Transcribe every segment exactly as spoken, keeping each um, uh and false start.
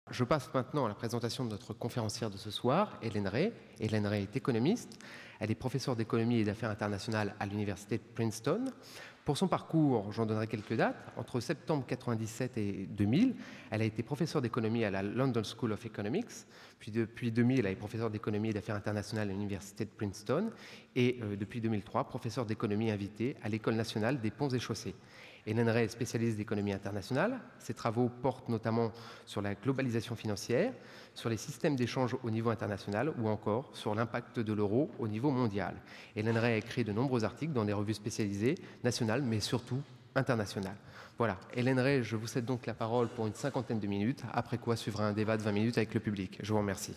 Je passe maintenant à la présentation de notre conférencière de ce soir, Hélène Ray. Hélène Ray est économiste. Elle est professeure d'économie et d'affaires internationales à l'université de Princeton. Pour son parcours, j'en donnerai quelques dates. Entre septembre mille neuf cent quatre-vingt-dix-sept et deux mille, elle a été professeure d'économie à la London School of Economics. Puis depuis deux mille, elle est professeure d'économie et d'affaires internationales à l'université de Princeton. Et euh, depuis deux mille trois, professeure d'économie invitée à l'École nationale des ponts et chaussées. Hélène Ray est spécialiste d'économie internationale. Ses travaux portent notamment sur la globalisation financière, sur les systèmes d'échange au niveau international ou encore sur l'impact de l'euro au niveau mondial. Hélène Ray a écrit de nombreux articles dans des revues spécialisées, nationales, mais surtout internationales. Voilà, Hélène Ray, je vous cède donc la parole pour une cinquantaine de minutes, après quoi suivra un débat de vingt minutes avec le public. Je vous remercie.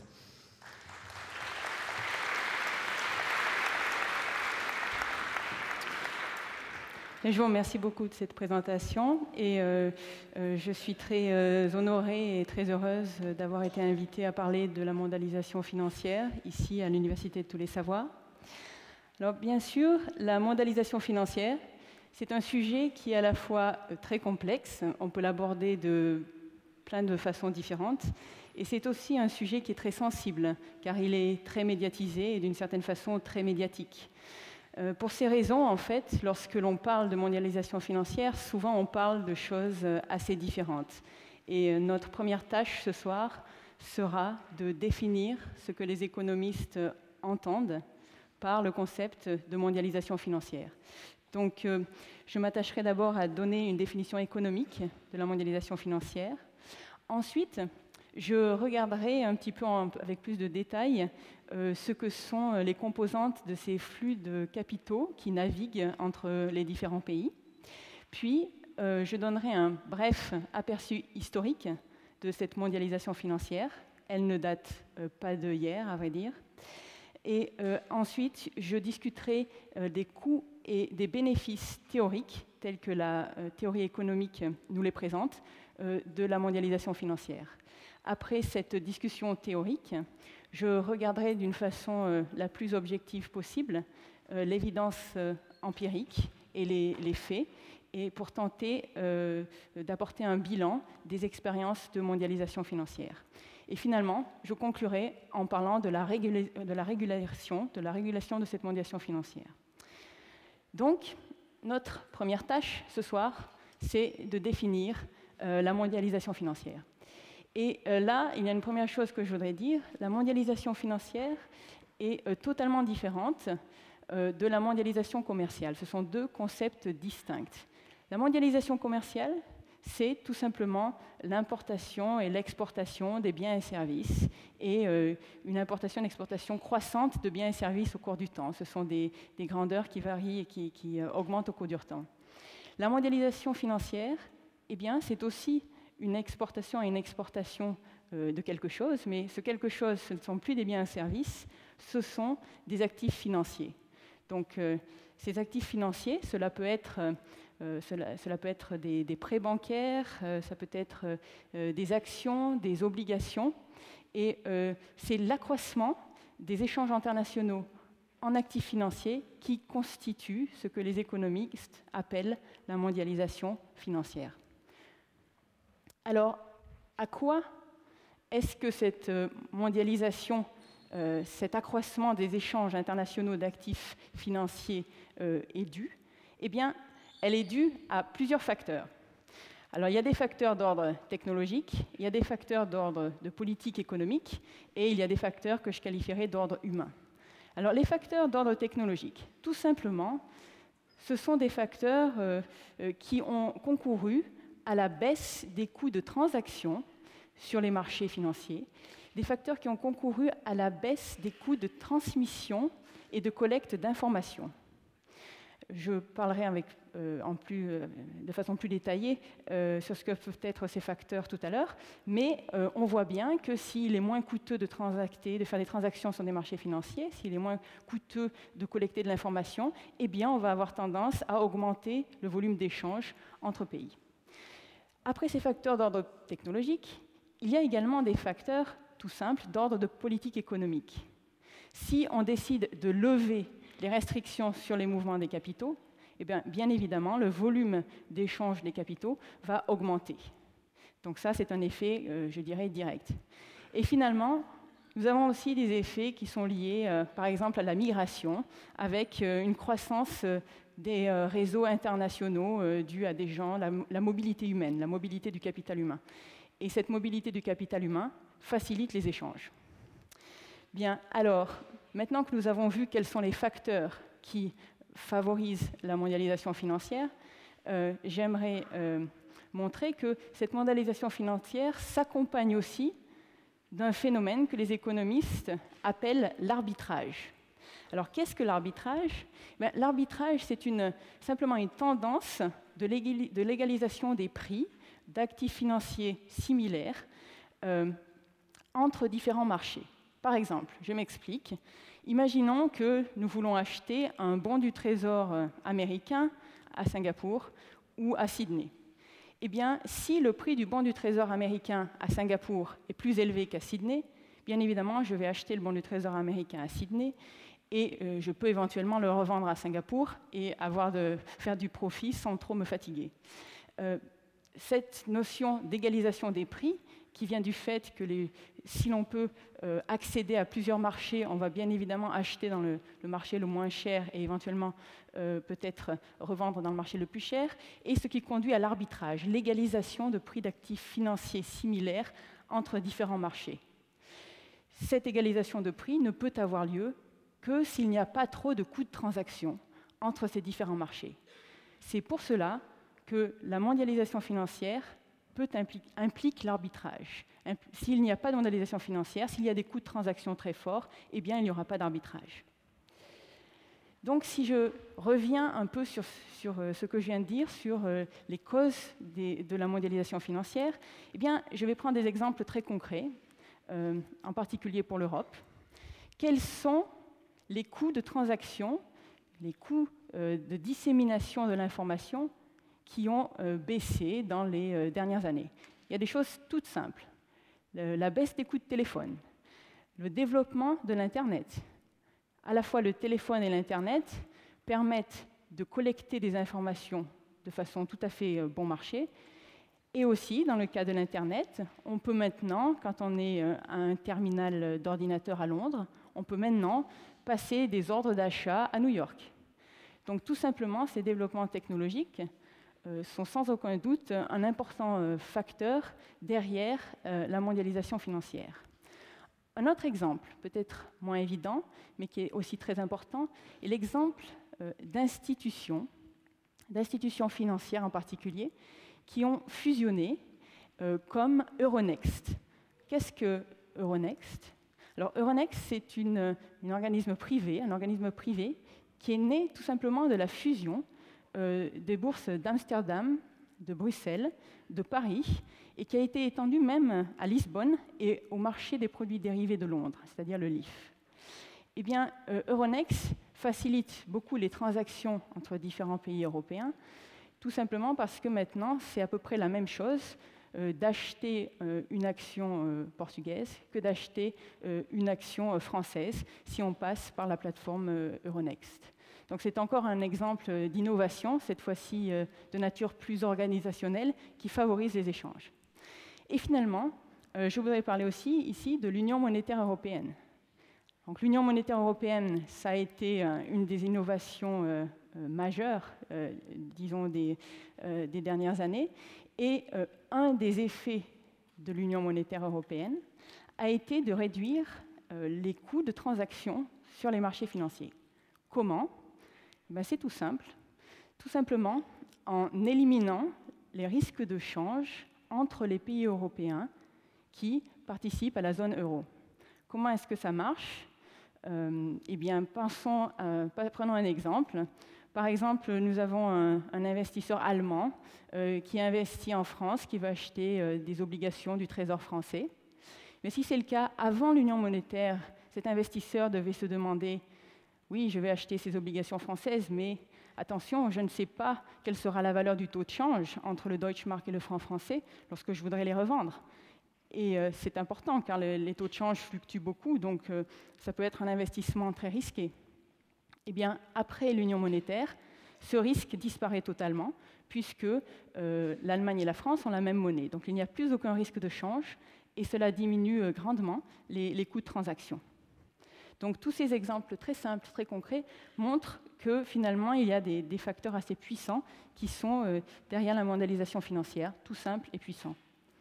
Je vous remercie beaucoup de cette présentation et euh, euh, je suis très euh, honorée et très heureuse d'avoir été invitée à parler de la mondialisation financière ici à l'Université de tous les savoirs. Alors bien sûr, la mondialisation financière, c'est un sujet qui est à la fois très complexe, on peut l'aborder de plein de façons différentes, et c'est aussi un sujet qui est très sensible, car il est très médiatisé et d'une certaine façon très médiatique. Euh, pour ces raisons, en fait, lorsque l'on parle de mondialisation financière, souvent on parle de choses assez différentes. Et euh, notre première tâche ce soir sera de définir ce que les économistes entendent par le concept de mondialisation financière. Donc, euh, je m'attacherai d'abord à donner une définition économique de la mondialisation financière. Ensuite, je regarderai un petit peu en, avec plus de détails euh, ce que sont les composantes de ces flux de capitaux qui naviguent entre les différents pays. Puis, euh, je donnerai un bref aperçu historique de cette mondialisation financière. Elle ne date euh, pas d'hier, à vrai dire. Et euh, ensuite, je discuterai euh, des coûts et des bénéfices théoriques, tels que la euh, théorie économique nous les présente, euh, de la mondialisation financière. Après cette discussion théorique, je regarderai d'une façon euh, la plus objective possible euh, l'évidence euh, empirique et les, les faits, et pour tenter euh, d'apporter un bilan des expériences de mondialisation financière. Et finalement, je conclurai en parlant de la, régula- de la régulation, de la régulation de cette mondialisation financière. Donc, notre première tâche ce soir, c'est de définir euh, la mondialisation financière. Et euh, là, il y a une première chose que je voudrais dire. La mondialisation financière est euh, totalement différente euh, de la mondialisation commerciale. Ce sont deux concepts distincts. La mondialisation commerciale, c'est tout simplement l'importation et l'exportation des biens et services et euh, une importation et exportation croissante de biens et services au cours du temps. Ce sont des, des grandeurs qui varient et qui, qui euh, augmentent au cours du temps. La mondialisation financière, eh bien, c'est aussi une exportation et une exportation euh, de quelque chose, mais ce quelque chose, ce ne sont plus des biens et services, ce sont des actifs financiers. Donc, euh, ces actifs financiers, cela peut être, euh, cela, cela peut être des, des prêts bancaires, euh, ça peut être euh, des actions, des obligations, et euh, c'est l'accroissement des échanges internationaux en actifs financiers qui constitue ce que les économistes appellent la mondialisation financière. Alors, à quoi est-ce que cette mondialisation, euh, cet accroissement des échanges internationaux d'actifs financiers euh, est due? Eh bien, elle est due à plusieurs facteurs. Alors, il y a des facteurs d'ordre technologique, il y a des facteurs d'ordre de politique économique, et il y a des facteurs que je qualifierais d'ordre humain. Alors, les facteurs d'ordre technologique, tout simplement, ce sont des facteurs euh, euh, qui ont concouru à la baisse des coûts de transaction sur les marchés financiers, des facteurs qui ont concouru à la baisse des coûts de transmission et de collecte d'informations. Je parlerai avec, euh, en plus, euh, de façon plus détaillée euh, sur ce que peuvent être ces facteurs tout à l'heure, mais euh, on voit bien que s'il est moins coûteux de transacter, de faire des transactions sur des marchés financiers, s'il est moins coûteux de collecter de l'information, eh bien, on va avoir tendance à augmenter le volume d'échanges entre pays. Après ces facteurs d'ordre technologique, il y a également des facteurs tout simples d'ordre de politique économique. Si on décide de lever les restrictions sur les mouvements des capitaux, eh bien, bien évidemment, le volume d'échange des capitaux va augmenter. Donc ça, c'est un effet, euh, je dirais, direct. Et finalement, nous avons aussi des effets qui sont liés, euh, par exemple, à la migration, avec euh, une croissance euh, des euh, réseaux internationaux euh, dus à des gens, la, la mobilité humaine, la mobilité du capital humain. Et cette mobilité du capital humain facilite les échanges. Bien, alors, maintenant que nous avons vu quels sont les facteurs qui favorisent la mondialisation financière, euh, j'aimerais euh, montrer que cette mondialisation financière s'accompagne aussi d'un phénomène que les économistes appellent l'arbitrage. Alors, qu'est-ce que l'arbitrage? Ben, l'arbitrage, c'est une, simplement une tendance de, légali- de légalisation des prix d'actifs financiers similaires euh, entre différents marchés. Par exemple, je m'explique, imaginons que nous voulons acheter un bon du Trésor américain à Singapour ou à Sydney. Eh bien, si le prix du bon du Trésor américain à Singapour est plus élevé qu'à Sydney, bien évidemment, je vais acheter le bon du Trésor américain à Sydney et euh, je peux éventuellement le revendre à Singapour et avoir de, faire du profit sans trop me fatiguer. Euh, cette notion d'égalisation des prix, qui vient du fait que les, si l'on peut euh, accéder à plusieurs marchés, on va bien évidemment acheter dans le, le marché le moins cher et éventuellement euh, peut-être revendre dans le marché le plus cher, et ce qui conduit à l'arbitrage, l'égalisation de prix d'actifs financiers similaires entre différents marchés. Cette égalisation de prix ne peut avoir lieu que s'il n'y a pas trop de coûts de transaction entre ces différents marchés. C'est pour cela que la mondialisation financière peut implique, implique l'arbitrage. S'il n'y a pas de mondialisation financière, s'il y a des coûts de transaction très forts, eh bien, il n'y aura pas d'arbitrage. Donc, si je reviens un peu sur, sur ce que je viens de dire, sur les causes des, de la mondialisation financière, eh bien, je vais prendre des exemples très concrets, euh, en particulier pour l'Europe. Quels sont les coûts de transaction, les coûts euh, de dissémination de l'information qui ont euh, baissé dans les euh, dernières années? Il y a des choses toutes simples. Le, la baisse des coûts de téléphone, le développement de l'Internet. À la fois le téléphone et l'Internet permettent de collecter des informations de façon tout à fait euh, bon marché. Et aussi, dans le cas de l'Internet, on peut maintenant, quand on est euh, à un terminal d'ordinateur à Londres, on peut maintenant passer des ordres d'achat à New York. Donc tout simplement, ces développements technologiques euh, sont sans aucun doute un important euh, facteur derrière euh, la mondialisation financière. Un autre exemple, peut-être moins évident, mais qui est aussi très important, est l'exemple euh, d'institutions, d'institutions financières en particulier, qui ont fusionné, euh, comme Euronext. Qu'est-ce que Euronext? Alors, Euronext, c'est une, une organisme privé, un organisme privé qui est né tout simplement de la fusion euh, des bourses d'Amsterdam, de Bruxelles, de Paris, et qui a été étendu même à Lisbonne et au marché des produits dérivés de Londres, c'est-à-dire le L I F. Eh bien, euh, Euronext facilite beaucoup les transactions entre différents pays européens, tout simplement parce que maintenant, c'est à peu près la même chose euh, d'acheter euh, une action euh, portugaise que d'acheter euh, une action euh, française si on passe par la plateforme euh, Euronext. Donc c'est encore un exemple d'innovation, cette fois-ci euh, de nature plus organisationnelle, qui favorise les échanges. Et finalement, euh, je voudrais parler aussi ici de l'Union monétaire européenne. Donc l'Union monétaire européenne, ça a été euh, une des innovations euh, euh, majeures, euh, disons, des, euh, des dernières années. Et euh, un des effets de l'Union monétaire européenne a été de réduire euh, les coûts de transaction sur les marchés financiers. Comment? Ben, c'est tout simple. Tout simplement en éliminant les risques de change entre les pays européens qui participent à la zone euro. Comment est-ce que ça marche? Euh, eh bien, pensons, euh, prenons un exemple. Par exemple, nous avons un, un investisseur allemand euh, qui investit en France, qui va acheter euh, des obligations du Trésor français. Mais si c'est le cas avant l'union monétaire, cet investisseur devait se demander « Oui, je vais acheter ces obligations françaises, mais attention, je ne sais pas quelle sera la valeur du taux de change entre le Deutschmark et le franc français lorsque je voudrais les revendre. » Et euh, c'est important, car le, les taux de change fluctuent beaucoup, donc euh, ça peut être un investissement très risqué. Eh bien, après l'union monétaire, ce risque disparaît totalement, puisque euh, l'Allemagne et la France ont la même monnaie. Donc il n'y a plus aucun risque de change, et cela diminue euh, grandement les, les coûts de transaction. Donc tous ces exemples très simples, très concrets, montrent que finalement il y a des, des facteurs assez puissants qui sont euh, derrière la mondialisation financière, tout simples et puissants.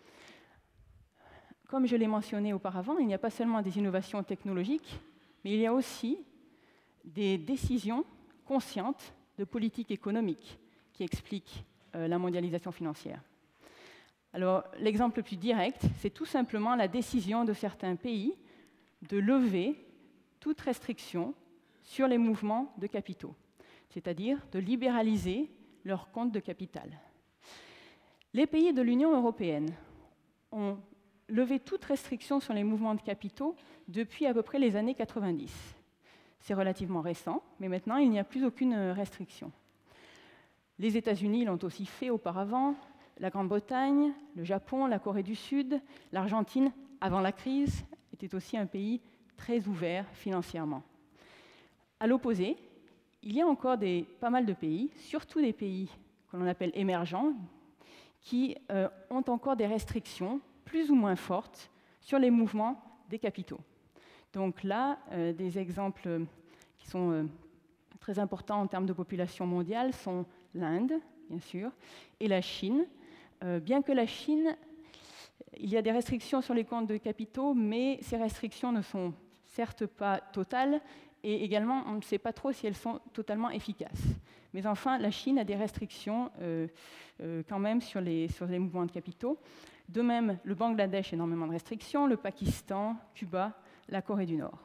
Comme je l'ai mentionné auparavant, il n'y a pas seulement des innovations technologiques, mais il y a aussi des décisions conscientes de politique économique qui expliquent euh, la mondialisation financière. Alors, l'exemple le plus direct, c'est tout simplement la décision de certains pays de lever toute restriction sur les mouvements de capitaux, c'est-à-dire de libéraliser leurs comptes de capital. Les pays de l'Union européenne ont levé toute restriction sur les mouvements de capitaux depuis à peu près les années quatre-vingt-dix. C'est relativement récent, mais maintenant, il n'y a plus aucune restriction. Les États-Unis l'ont aussi fait auparavant, la Grande-Bretagne, le Japon, la Corée du Sud, l'Argentine, avant la crise, était aussi un pays très ouvert financièrement. À l'opposé, il y a encore des, pas mal de pays, surtout des pays que l'on appelle émergents, qui euh, ont encore des restrictions plus ou moins fortes sur les mouvements des capitaux. Donc là, euh, des exemples qui sont euh, très importants en termes de population mondiale sont l'Inde, bien sûr, et la Chine. Euh, bien que la Chine, il y a des restrictions sur les comptes de capitaux, mais ces restrictions ne sont certes pas totales, et également, on ne sait pas trop si elles sont totalement efficaces. Mais enfin, la Chine a des restrictions euh, euh, quand même sur les, sur les mouvements de capitaux. De même, le Bangladesh a énormément de restrictions, le Pakistan, Cuba, la Corée du Nord.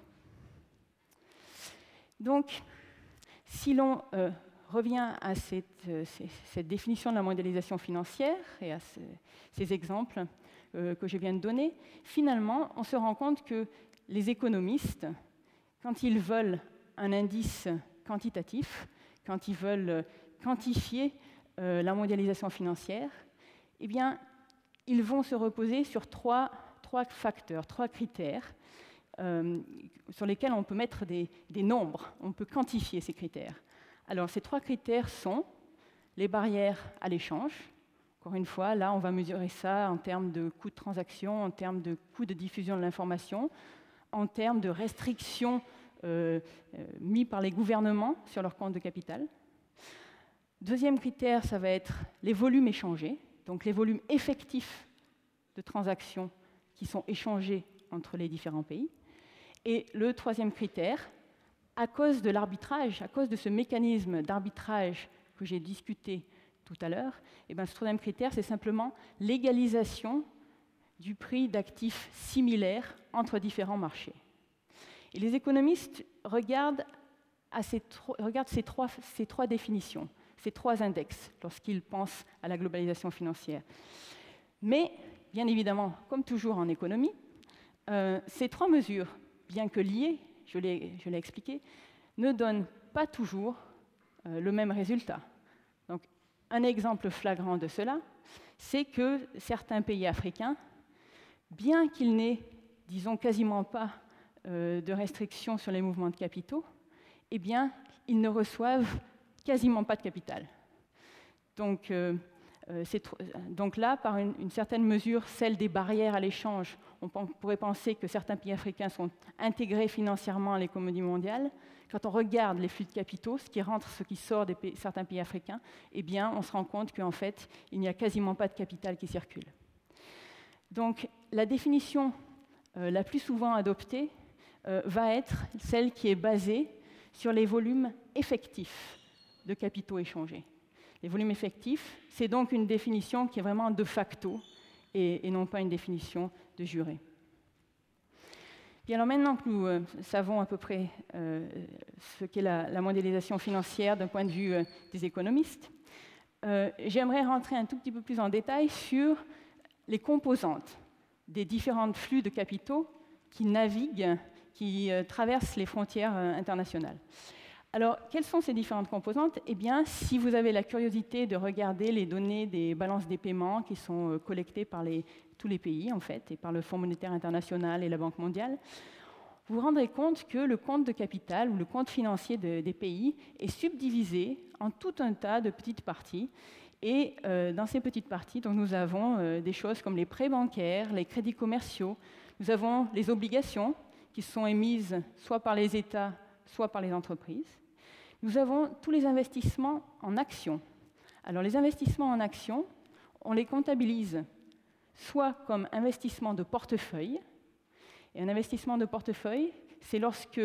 Donc, si l'on euh, revient à cette, euh, cette définition de la mondialisation financière et à ce, ces exemples euh, que je viens de donner, finalement, on se rend compte que les économistes, quand ils veulent un indice quantitatif, quand ils veulent quantifier euh, la mondialisation financière, eh bien, ils vont se reposer sur trois, trois facteurs, trois critères euh, sur lesquels on peut mettre des, des nombres, on peut quantifier ces critères. Alors, ces trois critères sont les barrières à l'échange. Encore une fois, là, on va mesurer ça en termes de coûts de transaction, en termes de coûts de diffusion de l'information, en termes de restrictions euh, euh, mises par les gouvernements sur leurs comptes de capital. Deuxième critère, ça va être les volumes échangés, donc les volumes effectifs de transactions qui sont échangés entre les différents pays. Et le troisième critère, à cause de l'arbitrage, à cause de ce mécanisme d'arbitrage que j'ai discuté tout à l'heure, eh bien, ce troisième critère, c'est simplement l'égalisation du prix d'actifs similaires entre différents marchés. Et les économistes regardent, à ces, tro- regardent ces, trois, ces trois définitions, ces trois index, lorsqu'ils pensent à la globalisation financière. Mais, bien évidemment, comme toujours en économie, euh, ces trois mesures, bien que liées, je l'ai, je l'ai expliqué, ne donnent pas toujours euh, le même résultat. Donc, un exemple flagrant de cela, c'est que certains pays africains, bien qu'ils n'aient, disons, quasiment pas euh, de restrictions sur les mouvements de capitaux, eh bien, ils ne reçoivent quasiment pas de capital. Donc, euh, euh, c'est tr- donc là, par une, une certaine mesure, celle des barrières à l'échange, on p- pourrait penser que certains pays africains sont intégrés financièrement à l'économie mondiale. Quand on regarde les flux de capitaux, ce qui rentre, ce qui sort de pays, certains pays africains, eh bien, on se rend compte qu'en fait, il n'y a quasiment pas de capital qui circule. Donc, la définition euh, la plus souvent adoptée euh, va être celle qui est basée sur les volumes effectifs de capitaux échangés. Les volumes effectifs, c'est donc une définition qui est vraiment de facto et, et non pas une définition de juré. Et alors maintenant que nous euh, savons à peu près euh, ce qu'est la, la mondialisation financière d'un point de vue euh, des économistes, euh, j'aimerais rentrer un tout petit peu plus en détail sur les composantes des différents flux de capitaux qui naviguent, qui euh, traversent les frontières euh, internationales. Alors, quelles sont ces différentes composantes? Eh bien, si vous avez la curiosité de regarder les données des balances des paiements qui sont euh, collectées par les, tous les pays, en fait, et par le Fonds monétaire international et la Banque mondiale, vous vous rendrez compte que le compte de capital ou le compte financier de, des pays est subdivisé en tout un tas de petites parties. Et euh, dans ces petites parties, donc, nous avons euh, des choses comme les prêts bancaires, les crédits commerciaux, nous avons les obligations qui sont émises soit par les États, soit par les entreprises. Nous avons tous les investissements en actions. Alors les investissements en actions, on les comptabilise soit comme investissement de portefeuille, et un investissement de portefeuille, c'est lorsque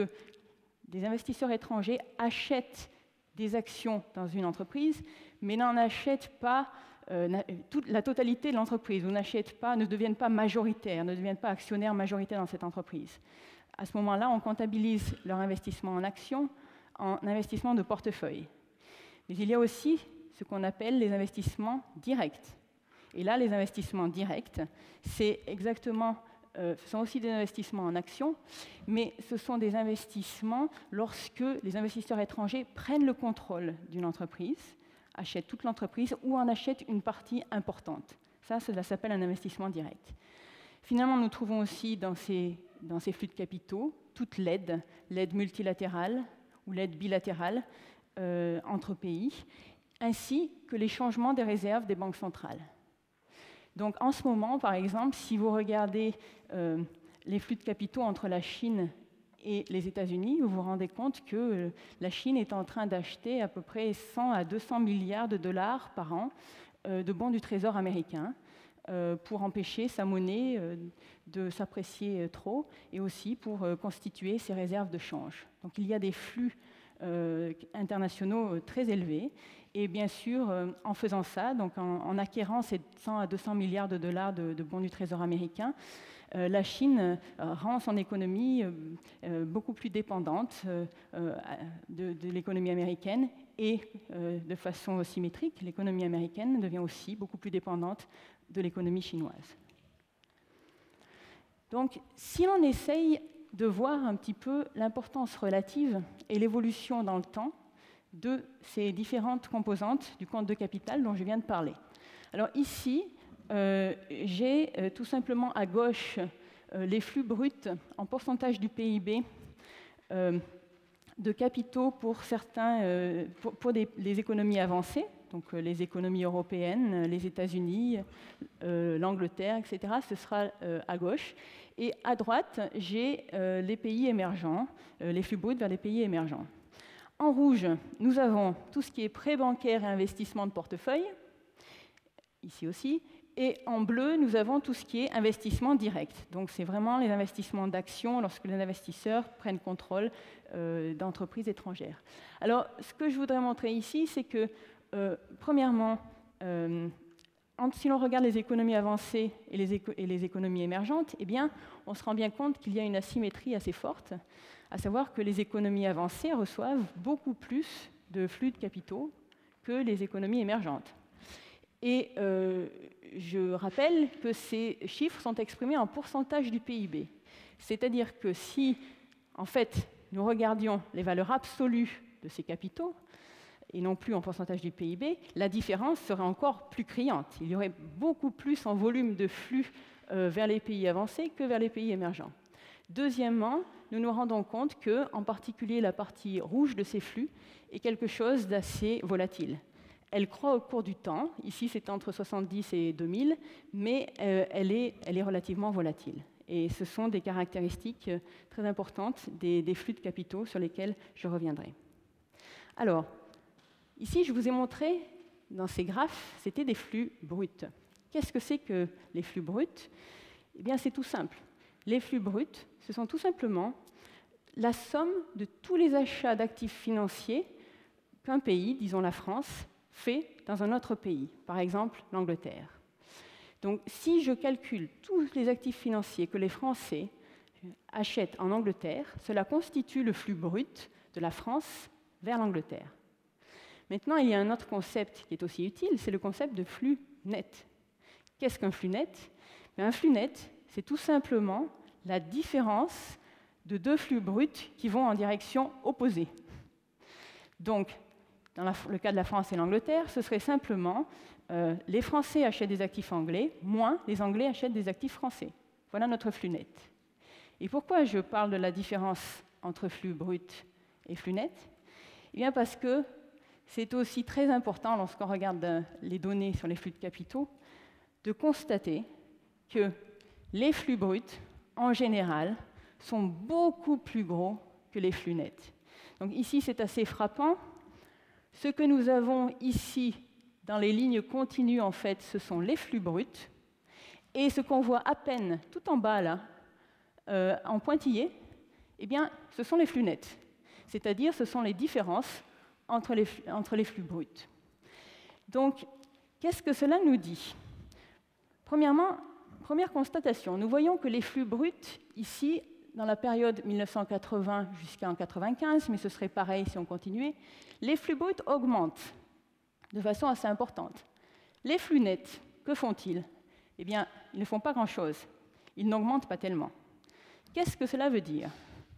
des investisseurs étrangers achètent des actions dans une entreprise, mais n'en achètent pas euh, toute la totalité de l'entreprise, ou n'achètent pas, ne deviennent pas majoritaires, ne deviennent pas actionnaires majoritaires dans cette entreprise. À ce moment-là, on comptabilise leur investissement en actions en investissement de portefeuille. Mais il y a aussi ce qu'on appelle les investissements directs. Et là, les investissements directs, c'est exactement, euh, ce sont aussi des investissements en actions, mais ce sont des investissements lorsque les investisseurs étrangers prennent le contrôle d'une entreprise, achètent toute l'entreprise ou en achètent une partie importante. Ça, cela s'appelle un investissement direct. Finalement, nous trouvons aussi dans ces, dans ces flux de capitaux toute l'aide, l'aide multilatérale ou l'aide bilatérale euh, entre pays, ainsi que les changements des réserves des banques centrales. Donc en ce moment, par exemple, si vous regardez euh, les flux de capitaux entre la Chine et les États-Unis, vous vous rendez compte que euh, la Chine est en train d'acheter à peu près cent à deux cents milliards de dollars par an euh, de bons du Trésor américain euh, pour empêcher sa monnaie euh, de s'apprécier euh, trop et aussi pour euh, constituer ses réserves de change. Donc il y a des flux euh, internationaux euh, très élevés. Et bien sûr, euh, en faisant ça, donc en, en acquérant ces cent à deux cents milliards de dollars de, de bons du Trésor américain, euh, la Chine euh, rend son économie euh, euh, beaucoup plus dépendante euh, euh, de, de l'économie américaine et euh, de façon symétrique, l'économie américaine devient aussi beaucoup plus dépendante de l'économie chinoise. Donc, si l'on essaye de voir un petit peu l'importance relative et l'évolution dans le temps de ces différentes composantes du compte de capital dont je viens de parler. Alors ici, euh, j'ai euh, tout simplement à gauche euh, les flux bruts en pourcentage du P I B euh, de capitaux pour, certains, euh, pour, pour des, les économies avancées, donc euh, les économies européennes, les États-Unis, euh, l'Angleterre, et cetera. Ce sera euh, à gauche. Et à droite, j'ai euh, les pays émergents, euh, les flux bruts vers les pays émergents. En rouge, nous avons tout ce qui est prêt bancaire et investissement de portefeuille, ici aussi, et en bleu, nous avons tout ce qui est investissement direct. Donc c'est vraiment les investissements d'actions lorsque les investisseurs prennent contrôle euh, d'entreprises étrangères. Alors, ce que je voudrais montrer ici, c'est que, euh, premièrement, euh, si l'on regarde les économies avancées et les, éco et les économies émergentes, eh bien, on se rend bien compte qu'il y a une asymétrie assez forte, à savoir que les économies avancées reçoivent beaucoup plus de flux de capitaux que les économies émergentes. Et euh, je rappelle que ces chiffres sont exprimés en pourcentage du P I B. C'est-à-dire que si, en fait, nous regardions les valeurs absolues de ces capitaux, et non plus en pourcentage du P I B, la différence serait encore plus criante. Il y aurait beaucoup plus en volume de flux euh, vers les pays avancés que vers les pays émergents. Deuxièmement, nous nous rendons compte que, en particulier, la partie rouge de ces flux est quelque chose d'assez volatile. Elle croît au cours du temps, ici c'est entre soixante-dix et deux mille, mais euh, elle, est, elle est relativement volatile. Et ce sont des caractéristiques très importantes des, des flux de capitaux sur lesquels je reviendrai. Alors, ici je vous ai montré, dans ces graphes, c'était des flux bruts. Qu'est-ce que c'est que les flux bruts? Eh bien c'est tout simple. Les flux bruts, ce sont tout simplement la somme de tous les achats d'actifs financiers qu'un pays, disons la France, fait dans un autre pays, par exemple l'Angleterre. Donc si je calcule tous les actifs financiers que les Français achètent en Angleterre, cela constitue le flux brut de la France vers l'Angleterre. Maintenant, il y a un autre concept qui est aussi utile, c'est le concept de flux net. Qu'est-ce qu'un flux net? Un flux net, c'est tout simplement la différence de deux flux bruts qui vont en direction opposée. Donc, dans la, le cas de la France et l'Angleterre, ce serait simplement euh, les Français achètent des actifs anglais, moins les Anglais achètent des actifs français. Voilà notre flux net. Et pourquoi je parle de la différence entre flux brut et flux net? Eh bien parce que c'est aussi très important, lorsqu'on regarde les données sur les flux de capitaux, de constater que les flux bruts, en général, sont beaucoup plus gros que les flux nets. Donc ici, c'est assez frappant. Ce que nous avons ici, dans les lignes continues, en fait, ce sont les flux bruts. Et ce qu'on voit à peine tout en bas, là, euh, en pointillé, eh bien, ce sont les flux nets. C'est-à-dire, ce sont les différences entre les, entre les flux bruts. Donc, qu'est-ce que cela nous dit? Premièrement, première constatation, nous voyons que les flux bruts, ici, dans la période mille neuf cent quatre-vingts jusqu'à mille neuf cent quatre-vingt-quinze, mais ce serait pareil si on continuait, les flux bruts augmentent de façon assez importante. Les flux nets, que font-ils? Eh bien, ils ne font pas grand-chose. Ils n'augmentent pas tellement. Qu'est-ce que cela veut dire?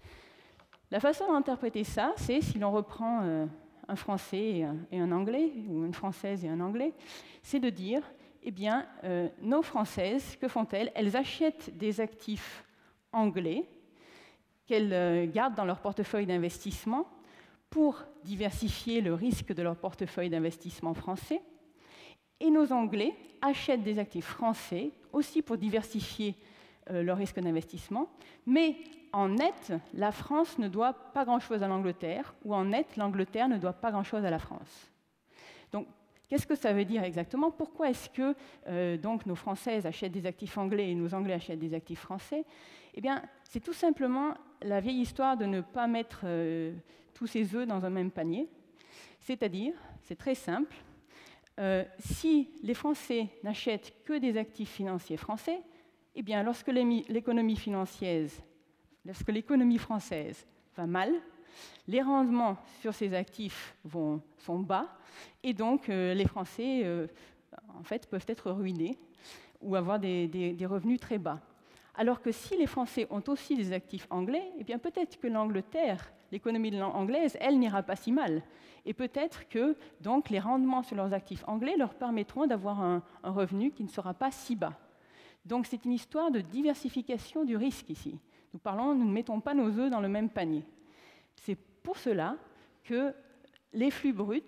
La façon d'interpréter ça, c'est si l'on reprend euh, un Français et un, et un Anglais, ou une Française et un Anglais, c'est de dire, eh bien, euh, nos Françaises, que font-elles? Elles achètent des actifs anglais qu'elles euh, gardent dans leur portefeuille d'investissement pour diversifier le risque de leur portefeuille d'investissement français. Et nos Anglais achètent des actifs français aussi pour diversifier euh, leur risque d'investissement, mais en net, la France ne doit pas grand-chose à l'Angleterre, ou en net, l'Angleterre ne doit pas grand-chose à la France. Donc, qu'est-ce que ça veut dire exactement? Pourquoi est-ce que euh, donc nos Françaises achètent des actifs anglais et nos Anglais achètent des actifs français? Eh bien, c'est tout simplement la vieille histoire de ne pas mettre euh, tous ses œufs dans un même panier. C'est-à-dire, c'est très simple, euh, si les Français n'achètent que des actifs financiers français, eh bien, lorsque l'économie financière Lorsque l'économie française va mal, les rendements sur ces actifs vont, sont bas, et donc euh, les Français euh, en fait, peuvent être ruinés ou avoir des, des, des revenus très bas. Alors que si les Français ont aussi des actifs anglais, eh bien peut-être que l'Angleterre, l'économie anglaise, elle n'ira pas si mal. Et peut-être que donc, les rendements sur leurs actifs anglais leur permettront d'avoir un, un revenu qui ne sera pas si bas. Donc c'est une histoire de diversification du risque ici. Nous parlons, nous ne mettons pas nos œufs dans le même panier. C'est pour cela que les flux bruts,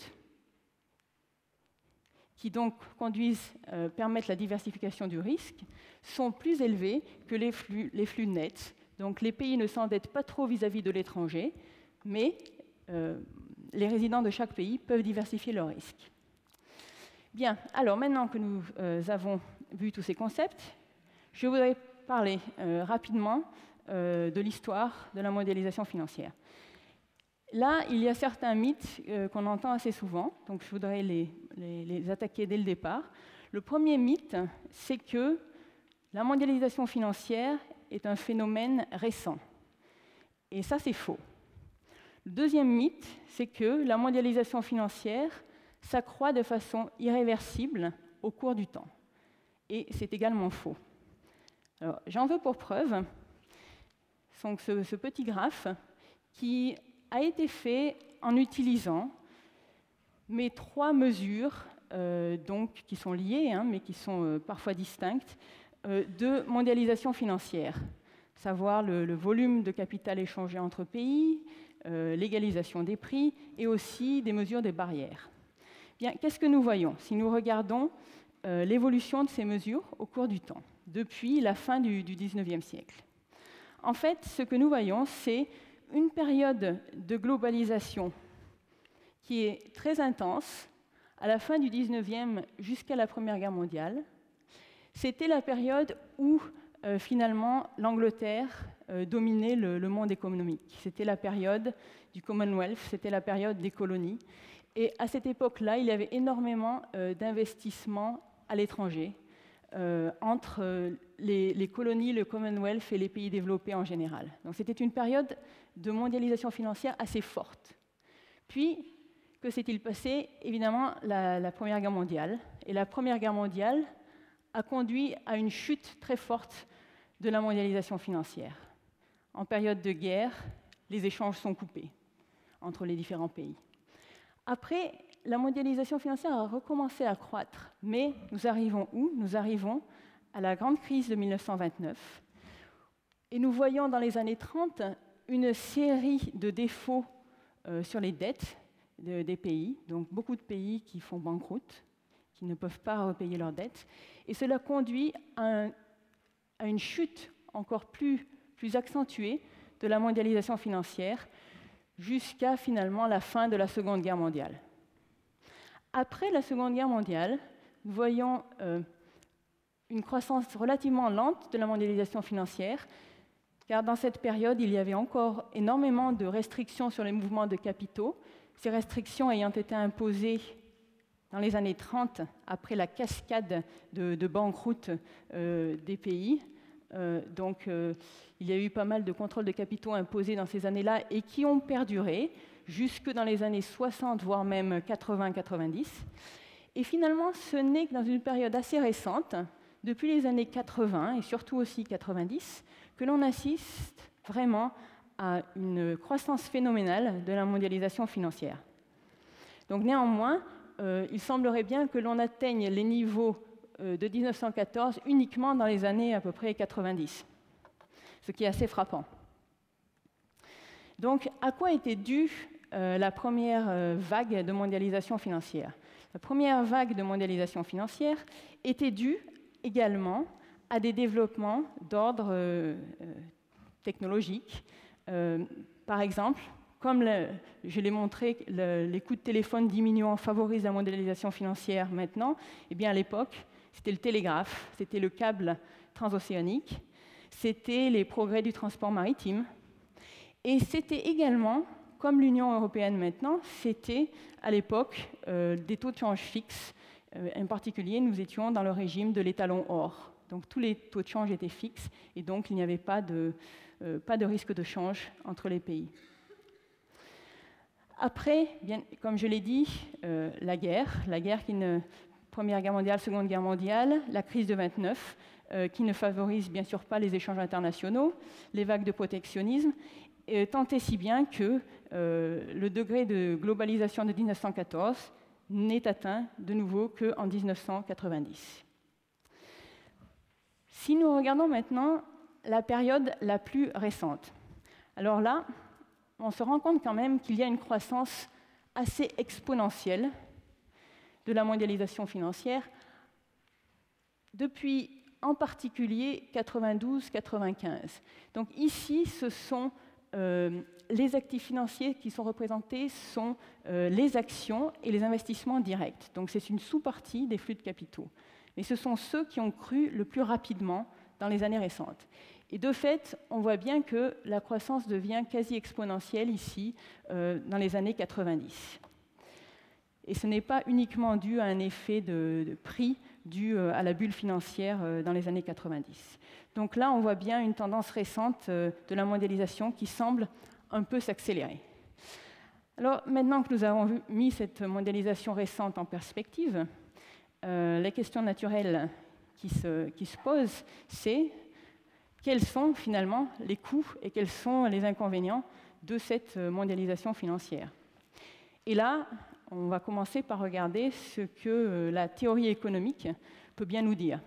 qui donc conduisent, euh, permettent la diversification du risque, sont plus élevés que les flux, les flux nets. Donc les pays ne s'endettent pas trop vis-à-vis de l'étranger, mais euh, les résidents de chaque pays peuvent diversifier leurs risques. Bien, alors maintenant que nous euh, avons vu tous ces concepts, je voudrais parler euh, rapidement Euh, de l'histoire de la mondialisation financière. Là, il y a certains mythes euh, qu'on entend assez souvent, donc je voudrais les, les, les attaquer dès le départ. Le premier mythe, c'est que la mondialisation financière est un phénomène récent. Et ça, c'est faux. Le deuxième mythe, c'est que la mondialisation financière s'accroît de façon irréversible au cours du temps. Et c'est également faux. Alors, j'en veux pour preuve donc ce, ce petit graphe qui a été fait en utilisant mes trois mesures, euh, donc, qui sont liées, hein, mais qui sont euh, parfois distinctes, euh, de mondialisation financière, savoir le, le volume de capital échangé entre pays, euh, l'égalisation des prix et aussi des mesures des barrières. Bien, qu'est-ce que nous voyons si nous regardons euh, l'évolution de ces mesures au cours du temps, depuis la fin du, du dix-neuvième siècle? En fait, ce que nous voyons, c'est une période de globalisation qui est très intense, à la fin du dix-neuvième jusqu'à la Première Guerre mondiale. C'était la période où, euh, finalement, l'Angleterre euh, dominait le, le monde économique. C'était la période du Commonwealth, c'était la période des colonies. Et à cette époque-là, il y avait énormément euh, d'investissements à l'étranger, Euh, entre euh, les, les colonies, le Commonwealth et les pays développés en général. Donc c'était une période de mondialisation financière assez forte. Puis, que s'est-il passé? Évidemment, la, la Première Guerre mondiale. Et la Première Guerre mondiale a conduit à une chute très forte de la mondialisation financière. En période de guerre, les échanges sont coupés entre les différents pays. Après, la mondialisation financière a recommencé à croître, mais nous arrivons où? Nous arrivons à la grande crise de mille neuf cent vingt-neuf, Et nous voyons dans les années trente une série de défauts euh, sur les dettes de, des pays, donc beaucoup de pays qui font banqueroute, qui ne peuvent pas repayer leurs dettes, et cela conduit à, un, à une chute encore plus, plus accentuée de la mondialisation financière jusqu'à finalement la fin de la Seconde Guerre mondiale. Après la Seconde Guerre mondiale, nous voyons euh, une croissance relativement lente de la mondialisation financière, car dans cette période, il y avait encore énormément de restrictions sur les mouvements de capitaux, ces restrictions ayant été imposées dans les années trente, après la cascade de, de banqueroute euh, des pays. Euh, donc, euh, il y a eu pas mal de contrôles de capitaux imposés dans ces années-là et qui ont perduré jusque dans les années soixante, voire même quatre-vingts quatre-vingt-dix. Et finalement, ce n'est que dans une période assez récente, depuis les années quatre-vingts et surtout aussi quatre-vingt-dix, que l'on assiste vraiment à une croissance phénoménale de la mondialisation financière. Donc néanmoins, euh, il semblerait bien que l'on atteigne les niveaux euh, de mille neuf cent quatorze uniquement dans les années à peu près quatre-vingt-dix, ce qui est assez frappant. Donc, à quoi était due euh, la première euh, vague de mondialisation financière? La première vague de mondialisation financière était due également à des développements d'ordre euh, technologique. Euh, par exemple, comme le, je l'ai montré, le, les coûts de téléphone diminuant favorisent la mondialisation financière maintenant, eh bien à l'époque, c'était le télégraphe, c'était le câble transocéanique, c'était les progrès du transport maritime, et c'était également, comme l'Union européenne maintenant, c'était à l'époque euh, des taux de change fixes. Euh, en particulier, nous étions dans le régime de l'étalon or. Donc tous les taux de change étaient fixes et donc il n'y avait pas de, euh, pas de risque de change entre les pays. Après, bien, comme je l'ai dit, euh, la guerre, la guerre qui ne, Première Guerre mondiale, Seconde Guerre mondiale, la crise de vingt-neuf, euh, qui ne favorise bien sûr pas les échanges internationaux, les vagues de protectionnisme, et tant et si bien que euh, le degré de globalisation de mille neuf cent quatorze n'est atteint de nouveau qu'en mille neuf cent quatre-vingt-dix. Si nous regardons maintenant la période la plus récente, alors là, on se rend compte quand même qu'il y a une croissance assez exponentielle de la mondialisation financière depuis en particulier quatre-vingt-douze quatre-vingt-quinze. Donc ici, ce sont euh, les actifs financiers qui sont représentés sont euh, les actions et les investissements directs. Donc c'est une sous-partie des flux de capitaux. Mais ce sont ceux qui ont cru le plus rapidement dans les années récentes. Et de fait, on voit bien que la croissance devient quasi exponentielle ici, euh, dans les années quatre-vingt-dix. Et ce n'est pas uniquement dû à un effet de, de prix dû euh, à la bulle financière euh, dans les années quatre-vingt-dix. Donc là, on voit bien une tendance récente euh, de la mondialisation qui semble un peu s'accélérer. Alors, maintenant que nous avons vu, mis cette mondialisation récente en perspective, Euh, la question naturelle qui se, qui se pose, c'est quels sont finalement les coûts et quels sont les inconvénients de cette mondialisation financière. Et là, on va commencer par regarder ce que la théorie économique peut bien nous dire.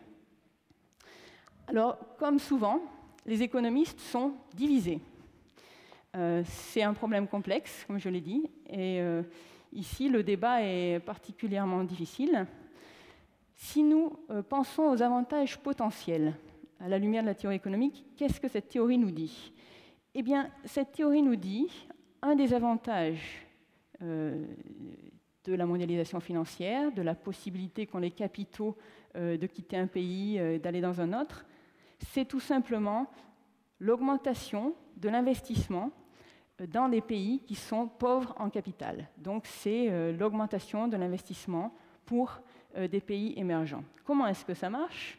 Alors, comme souvent, les économistes sont divisés. Euh, c'est un problème complexe, comme je l'ai dit, et euh, ici, le débat est particulièrement difficile. Si nous euh, pensons aux avantages potentiels à la lumière de la théorie économique, qu'est-ce que cette théorie nous dit? Eh bien, cette théorie nous dit un des avantages euh, de la mondialisation financière, de la possibilité qu'ont les capitaux euh, de quitter un pays, euh, d'aller dans un autre, c'est tout simplement l'augmentation de l'investissement dans des pays qui sont pauvres en capital. Donc, c'est euh, l'augmentation de l'investissement pour des pays émergents. Comment est-ce que ça marche?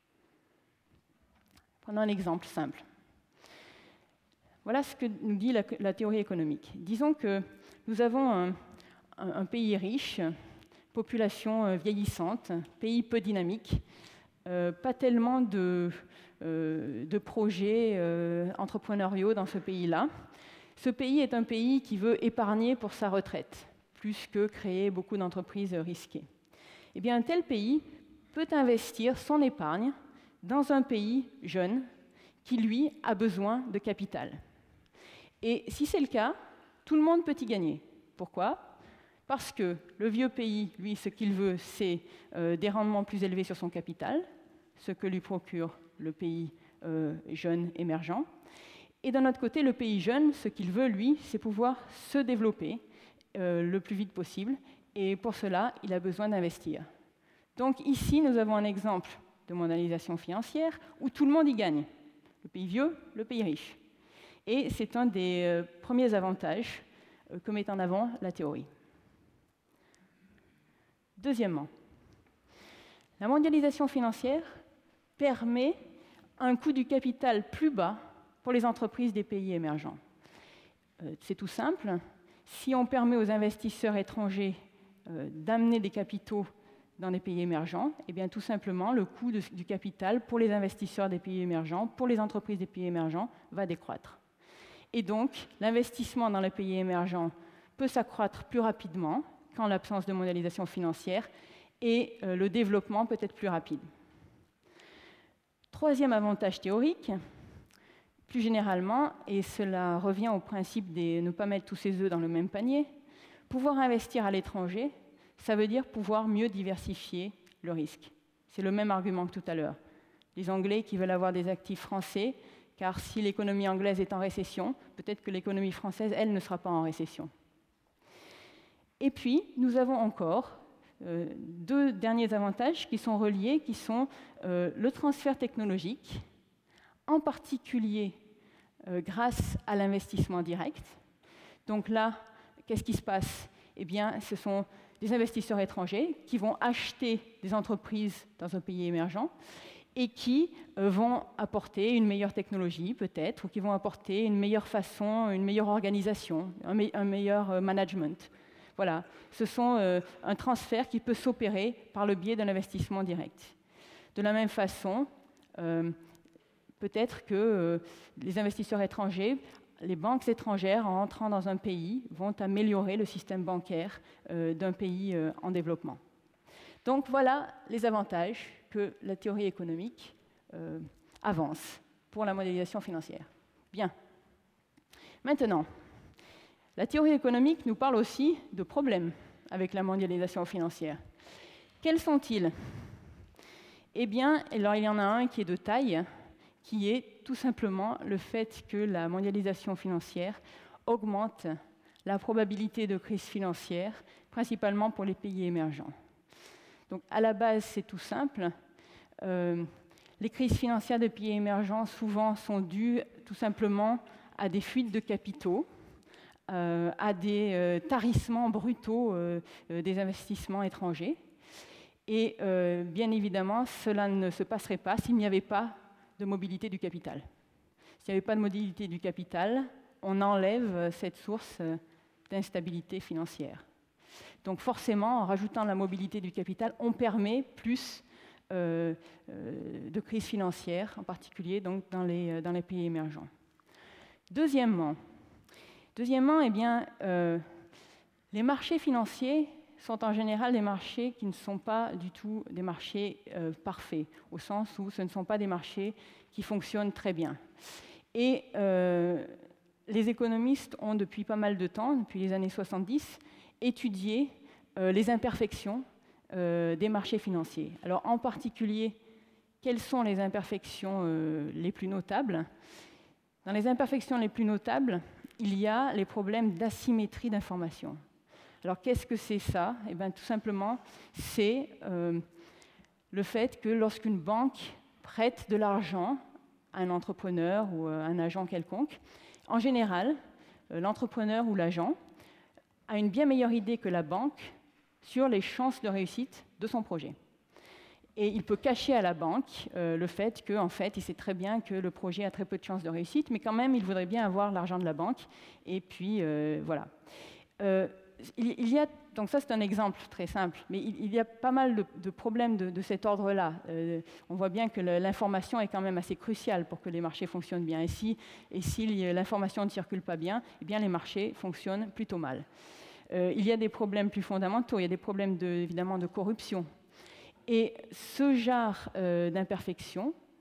Prenons un exemple simple. Voilà ce que nous dit la, la théorie économique. Disons que nous avons un, un, un pays riche, population vieillissante, pays peu dynamique, euh, pas tellement de, euh, de projets euh, entrepreneuriaux dans ce pays-là. Ce pays est un pays qui veut épargner pour sa retraite, plus que créer beaucoup d'entreprises risquées. Eh bien, un tel pays peut investir son épargne dans un pays jeune qui, lui, a besoin de capital. Et si c'est le cas, tout le monde peut y gagner. Pourquoi ? Parce que le vieux pays, lui, ce qu'il veut, c'est euh, des rendements plus élevés sur son capital, ce que lui procure le pays euh, jeune, émergent. Et d'un autre côté, le pays jeune, ce qu'il veut, lui, c'est pouvoir se développer euh, le plus vite possible. Et pour cela, il a besoin d'investir. Donc ici, nous avons un exemple de mondialisation financière où tout le monde y gagne. Le pays vieux, le pays riche. Et c'est un des euh, premiers avantages euh, que met en avant la théorie. Deuxièmement, la mondialisation financière permet un coût du capital plus bas pour les entreprises des pays émergents. Euh, c'est tout simple. Si on permet aux investisseurs étrangers euh, d'amener des capitaux dans les pays émergents, eh bien, tout simplement, le coût de, du capital pour les investisseurs des pays émergents, pour les entreprises des pays émergents, va décroître. Et donc, l'investissement dans les pays émergents peut s'accroître plus rapidement qu'en l'absence de mondialisation financière, et euh, le développement peut être plus rapide. Troisième avantage théorique, plus généralement, et cela revient au principe de ne pas mettre tous ses œufs dans le même panier, pouvoir investir à l'étranger, ça veut dire pouvoir mieux diversifier le risque. C'est le même argument que tout à l'heure. Les Anglais qui veulent avoir des actifs français, car si l'économie anglaise est en récession, peut-être que l'économie française, elle, ne sera pas en récession. Et puis, nous avons encore euh, deux derniers avantages qui sont reliés, qui sont euh, le transfert technologique, en particulier euh, grâce à l'investissement direct. Donc là, qu'est-ce qui se passe ? Eh bien, ce sont des investisseurs étrangers qui vont acheter des entreprises dans un pays émergent et qui euh, vont apporter une meilleure technologie, peut-être, ou qui vont apporter une meilleure façon, une meilleure organisation, un, me- un meilleur euh, management. Voilà, ce sont euh, un transfert qui peut s'opérer par le biais d'un investissement direct. De la même façon, euh, peut-être que euh, les investisseurs étrangers, les banques étrangères, en entrant dans un pays, vont améliorer le système bancaire euh, d'un pays euh, en développement. Donc voilà les avantages que la théorie économique euh, avance pour la modélisation financière. Bien. Maintenant, la théorie économique nous parle aussi de problèmes avec la mondialisation financière. Quels sont-ils ? Eh bien, alors il y en a un qui est de taille, qui est tout simplement le fait que la mondialisation financière augmente la probabilité de crise financière, principalement pour les pays émergents. Donc, à la base, c'est tout simple. Euh, les crises financières des pays émergents, souvent, sont dues tout simplement à des fuites de capitaux, Euh, à des euh, tarissements brutaux euh, euh, des investissements étrangers. Et euh, bien évidemment, cela ne se passerait pas s'il n'y avait pas de mobilité du capital. S'il n'y avait pas de mobilité du capital, on enlève cette source d'instabilité financière. Donc forcément, en rajoutant la mobilité du capital, on permet plus euh, euh, de crises financières, en particulier donc, dans, les, dans les pays émergents. Deuxièmement, Deuxièmement, eh bien, euh, les marchés financiers sont en général des marchés qui ne sont pas du tout des marchés euh, parfaits, au sens où ce ne sont pas des marchés qui fonctionnent très bien. Et euh, les économistes ont depuis pas mal de temps, depuis les années soixante-dix, étudié euh, les imperfections euh, des marchés financiers. Alors en particulier, quelles sont les imperfections euh, les plus notables ? Dans les imperfections les plus notables, il y a les problèmes d'asymétrie d'information. Alors, qu'est-ce que c'est ça ? Eh bien, tout simplement, c'est euh, le fait que lorsqu'une banque prête de l'argent à un entrepreneur ou à un agent quelconque, en général, euh, l'entrepreneur ou l'agent a une bien meilleure idée que la banque sur les chances de réussite de son projet. Et il peut cacher à la banque euh, le fait qu'en en fait, il sait très bien que le projet a très peu de chances de réussite, mais quand même, il voudrait bien avoir l'argent de la banque. Et puis, euh, voilà. Euh, il, il y a, donc ça, c'est un exemple très simple, mais il, il y a pas mal de, de problèmes de, de cet ordre-là. Euh, on voit bien que le, l'information est quand même assez cruciale pour que les marchés fonctionnent bien. Et si, et si l'information ne circule pas bien, eh bien, les marchés fonctionnent plutôt mal. Euh, il y a des problèmes plus fondamentaux. Il y a des problèmes, de, évidemment, de corruption. Et ce genre euh, d'imperfection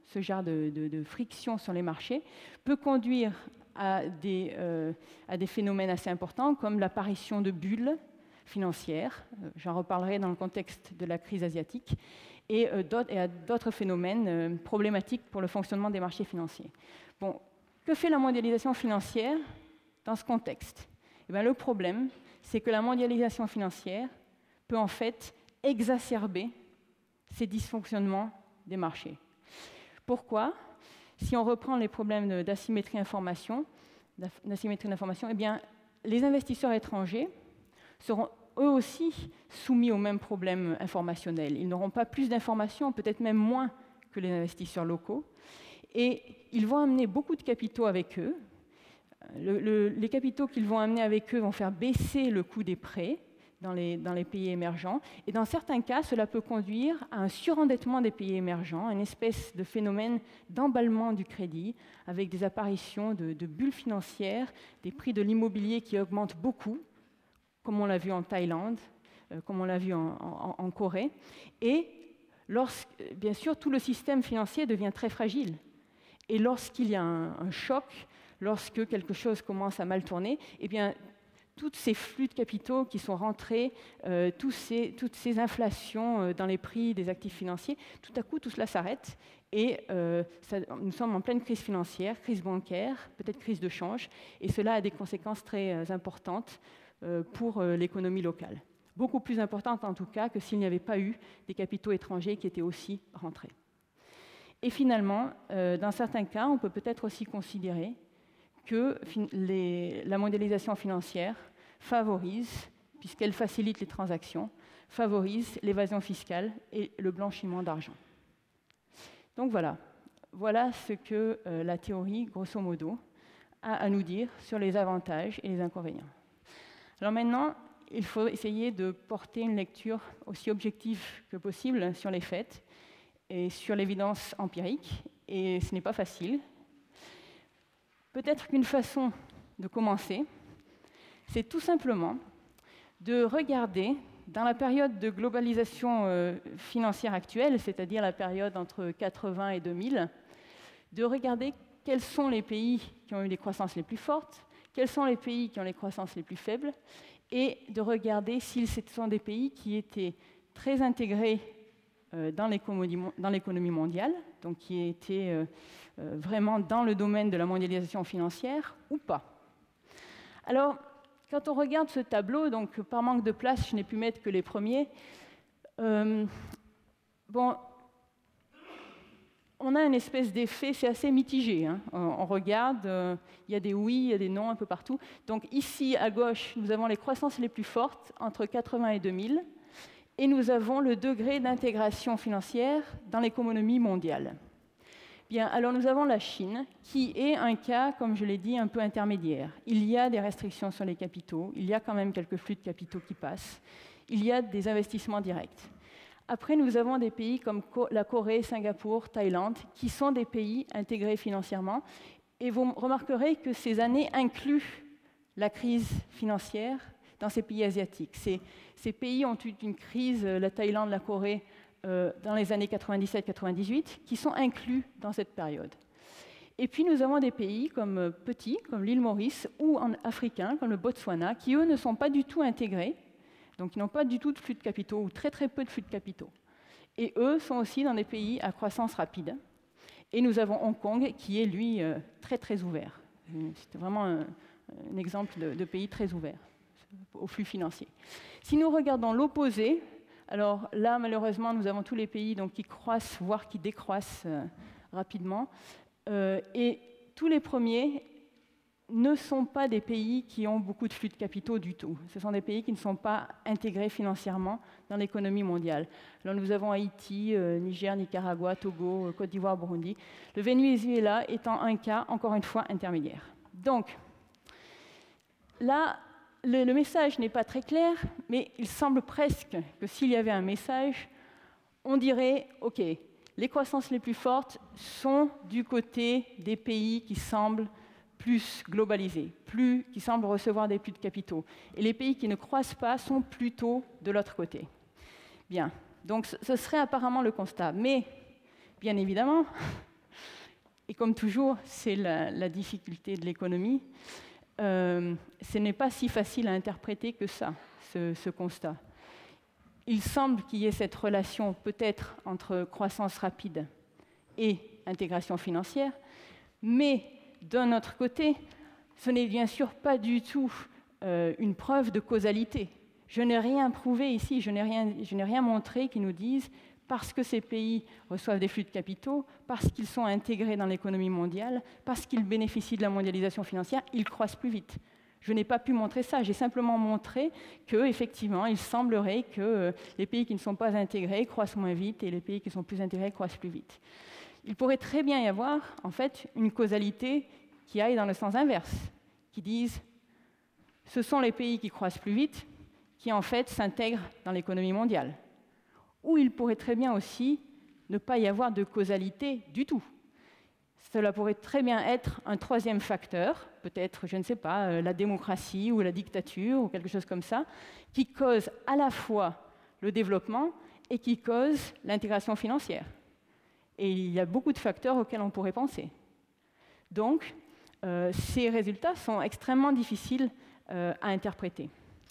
ce genre de, de, de friction sur les marchés, peut conduire à des, euh, à des phénomènes assez importants, comme l'apparition de bulles financières, j'en reparlerai dans le contexte de la crise asiatique, et, euh, et à d'autres phénomènes euh, problématiques pour le fonctionnement des marchés financiers. Bon, que fait la mondialisation financière dans ce contexte? Eh bien, le problème, c'est que la mondialisation financière peut en fait exacerber ces dysfonctionnements des marchés. Pourquoi? Si on reprend les problèmes d'asymétrie d'information, d'asymétrie d'information, eh bien, les investisseurs étrangers seront eux aussi soumis aux mêmes problèmes informationnels. Ils n'auront pas plus d'informations, peut-être même moins que les investisseurs locaux, et ils vont amener beaucoup de capitaux avec eux. Le, le, les capitaux qu'ils vont amener avec eux vont faire baisser le coût des prêts dans les, dans les pays émergents, et dans certains cas, cela peut conduire à un surendettement des pays émergents, une espèce de phénomène d'emballement du crédit, avec des apparitions de, de bulles financières, des prix de l'immobilier qui augmentent beaucoup, comme on l'a vu en Thaïlande, euh, comme on l'a vu en, en, en Corée, et lorsque, bien sûr, tout le système financier devient très fragile. Et lorsqu'il y a un, un choc, lorsque quelque chose commence à mal tourner, eh bien, tous ces flux de capitaux qui sont rentrés, euh, tous ces, toutes ces inflations euh, dans les prix des actifs financiers, tout à coup, tout cela s'arrête et euh, ça, nous sommes en pleine crise financière, crise bancaire, peut-être crise de change, et cela a des conséquences très euh, importantes euh, pour euh, l'économie locale. Beaucoup plus importantes en tout cas que s'il n'y avait pas eu des capitaux étrangers qui étaient aussi rentrés. Et finalement, euh, dans certains cas, on peut peut-être aussi considérer que les, la mondialisation financière favorise, puisqu'elle facilite les transactions, favorise l'évasion fiscale et le blanchiment d'argent. Donc voilà, voilà ce que euh, la théorie, grosso modo, a à nous dire sur les avantages et les inconvénients. Alors maintenant, il faut essayer de porter une lecture aussi objective que possible sur les faits et sur l'évidence empirique, et ce n'est pas facile. Peut-être qu'une façon de commencer, c'est tout simplement de regarder, dans la période de globalisation euh, financière actuelle, c'est-à-dire la période entre quatre-vingts et deux mille, de regarder quels sont les pays qui ont eu les croissances les plus fortes, quels sont les pays qui ont les croissances les plus faibles, et de regarder si ce sont des pays qui étaient très intégrés euh, dans l'économie mondiale, donc qui étaient euh, euh, vraiment dans le domaine de la mondialisation financière ou pas. Alors, quand on regarde ce tableau, donc par manque de place, je n'ai pu mettre que les premiers. Euh, bon, on a une espèce d'effet, c'est assez mitigé. Hein. On, on regarde, euh, il y a des oui, il y a des non un peu partout. Donc ici, à gauche, nous avons les croissances les plus fortes entre quatre-vingts et deux mille, et nous avons le degré d'intégration financière dans l'économie mondiale. Bien, alors nous avons la Chine, qui est un cas, comme je l'ai dit, un peu intermédiaire. Il y a des restrictions sur les capitaux, il y a quand même quelques flux de capitaux qui passent, il y a des investissements directs. Après, nous avons des pays comme la Corée, Singapour, Thaïlande, qui sont des pays intégrés financièrement. Et vous remarquerez que ces années incluent la crise financière dans ces pays asiatiques. Ces, ces pays ont eu une crise, la Thaïlande, la Corée, euh, dans les années quatre-vingt-dix-sept quatre-vingt-dix-huit, qui sont inclus dans cette période. Et puis, nous avons des pays comme euh, petits, comme l'île Maurice, ou en africains, comme le Botswana, qui, eux, ne sont pas du tout intégrés. Donc, ils n'ont pas du tout de flux de capitaux, ou très très peu de flux de capitaux. Et eux sont aussi dans des pays à croissance rapide. Et nous avons Hong Kong, qui est, lui, euh, très très ouvert. C'est vraiment un, un exemple de, de pays très ouvert au flux financier. Si nous regardons l'opposé, alors là, malheureusement, nous avons tous les pays donc, qui croissent, voire qui décroissent euh, rapidement. Euh, et tous les premiers ne sont pas des pays qui ont beaucoup de flux de capitaux du tout. Ce sont des pays qui ne sont pas intégrés financièrement dans l'économie mondiale. Alors nous avons Haïti, euh, Niger, Nicaragua, Togo, euh, Côte d'Ivoire, Burundi. Le Venezuela étant un cas, encore une fois, intermédiaire. Donc, là, le, le message n'est pas très clair, mais il semble presque que s'il y avait un message, on dirait, OK, les croissances les plus fortes sont du côté des pays qui semblent plus globalisés, plus, qui semblent recevoir des flux de capitaux. Et les pays qui ne croissent pas sont plutôt de l'autre côté. Bien, donc ce serait apparemment le constat. Mais, bien évidemment, Et comme toujours, c'est la, la difficulté de l'économie. Euh, ce n'est pas si facile à interpréter que ça, ce, ce constat. Il semble qu'il y ait cette relation peut-être entre croissance rapide et intégration financière, mais d'un autre côté, ce n'est bien sûr pas du tout euh, une preuve de causalité. Je n'ai rien prouvé ici, je n'ai rien, je n'ai rien montré qui nous dise parce que ces pays reçoivent des flux de capitaux, parce qu'ils sont intégrés dans l'économie mondiale, parce qu'ils bénéficient de la mondialisation financière, ils croissent plus vite. Je n'ai pas pu montrer ça, j'ai simplement montré qu'effectivement, il semblerait que les pays qui ne sont pas intégrés croissent moins vite et les pays qui sont plus intégrés croissent plus vite. Il pourrait très bien y avoir, en fait, une causalité qui aille dans le sens inverse, qui dise ce sont les pays qui croissent plus vite qui, en fait, s'intègrent dans l'économie mondiale. Ou il pourrait très bien aussi ne pas y avoir de causalité du tout. Cela pourrait très bien être un troisième facteur, peut-être, je ne sais pas, la démocratie ou la dictature ou quelque chose comme ça, qui cause à la fois le développement et qui cause l'intégration financière. Et il y a beaucoup de facteurs auxquels on pourrait penser. Donc, euh, ces résultats sont extrêmement difficiles euh, à interpréter.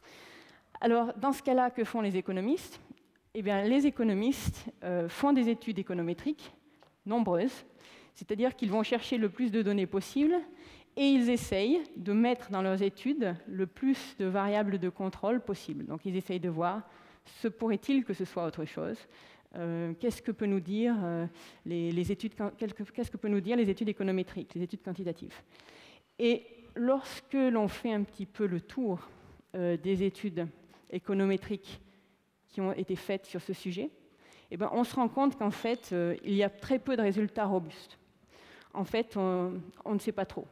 Alors, dans ce cas-là, que font les économistes ? Eh bien, les économistes euh, font des études économétriques nombreuses, c'est-à-dire qu'ils vont chercher le plus de données possible et ils essayent de mettre dans leurs études le plus de variables de contrôle possible. Donc, ils essayent de voir, se pourrait-il que ce soit autre chose ? euh, Qu'est-ce que peut nous dire euh, les, les études, qu'est-ce que peut nous dire les études économétriques, les études quantitatives ? Et lorsque l'on fait un petit peu le tour euh, des études économétriques qui ont été faites sur ce sujet, eh ben, on se rend compte qu'en fait, euh, il y a très peu de résultats robustes. En fait, on, on ne sait pas trop.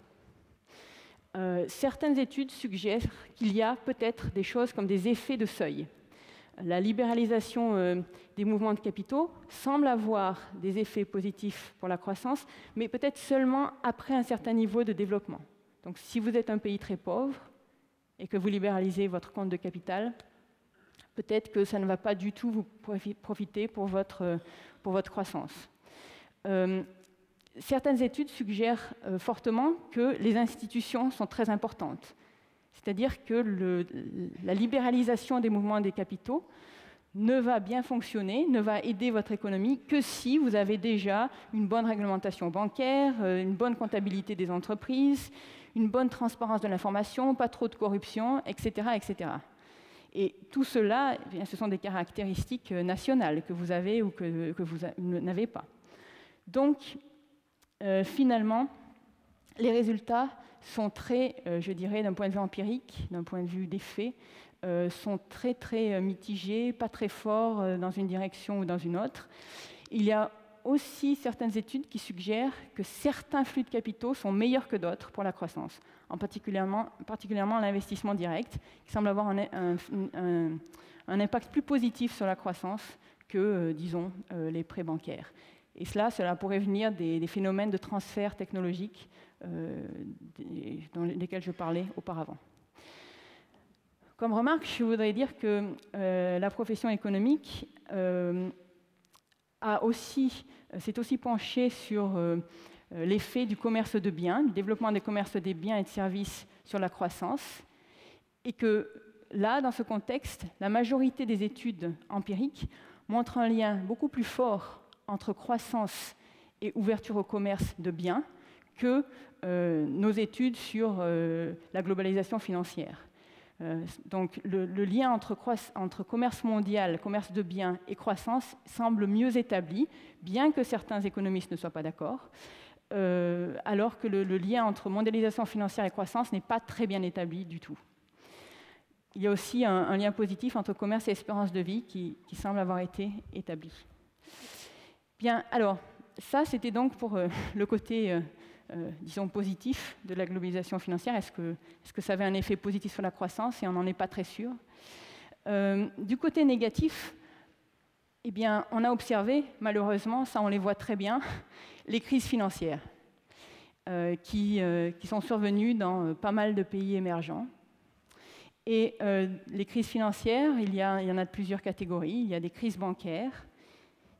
Euh, certaines études suggèrent qu'il y a peut-être des choses comme des effets de seuil. La libéralisation euh, des mouvements de capitaux semble avoir des effets positifs pour la croissance, mais peut-être seulement après un certain niveau de développement. Donc, si vous êtes un pays très pauvre et que vous libéralisez votre compte de capital, peut-être que ça ne va pas du tout vous profiter pour votre, pour votre croissance. Euh, certaines études suggèrent euh, fortement que les institutions sont très importantes. C'est-à-dire que le, la libéralisation des mouvements des capitaux ne va bien fonctionner, ne va aider votre économie que si vous avez déjà une bonne réglementation bancaire, une bonne comptabilité des entreprises, une bonne transparence de l'information, pas trop de corruption, et cetera, et cetera. Et tout cela, eh bien, ce sont des caractéristiques nationales que vous avez ou que, que vous n'avez pas. Donc, euh, finalement, les résultats sont très, euh, je dirais, d'un point de vue empirique, d'un point de vue des faits, euh, sont très, très mitigés, pas très forts euh, dans une direction ou dans une autre. Il y a aussi certaines études qui suggèrent que certains flux de capitaux sont meilleurs que d'autres pour la croissance, en particulièrement, particulièrement l'investissement direct, qui semble avoir un, un, un, un impact plus positif sur la croissance que, euh, disons, euh, les prêts bancaires. Et cela, cela pourrait venir des, des phénomènes de transfert technologique euh, des, dans lesquels je parlais auparavant. Comme remarque, je voudrais dire que euh, la profession économique euh, a aussi, s'est aussi penchée sur euh, l'effet du commerce de biens, du développement des commerces des biens et de services sur la croissance, et que là, dans ce contexte, la majorité des études empiriques montrent un lien beaucoup plus fort entre croissance et ouverture au commerce de biens que euh, nos études sur euh, la globalisation financière. Euh, donc le, le lien entre, entre commerce mondial, commerce de biens et croissance semble mieux établi, bien que certains économistes ne soient pas d'accord, euh, alors que le, le lien entre mondialisation financière et croissance n'est pas très bien établi du tout. Il y a aussi un, un lien positif entre commerce et espérance de vie qui, qui semble avoir été établi. Bien, alors, ça, c'était donc pour euh, le côté, euh, euh, disons, positif de la globalisation financière. Est-ce que, est-ce que ça avait un effet positif sur la croissance? Et on n'en est pas très sûr. Euh, du côté négatif, eh bien, on a observé, malheureusement, ça on les voit très bien, les crises financières euh, qui, euh, qui sont survenues dans euh, pas mal de pays émergents. Et euh, les crises financières, il y, a, il y en a de plusieurs catégories. Il y a des crises bancaires,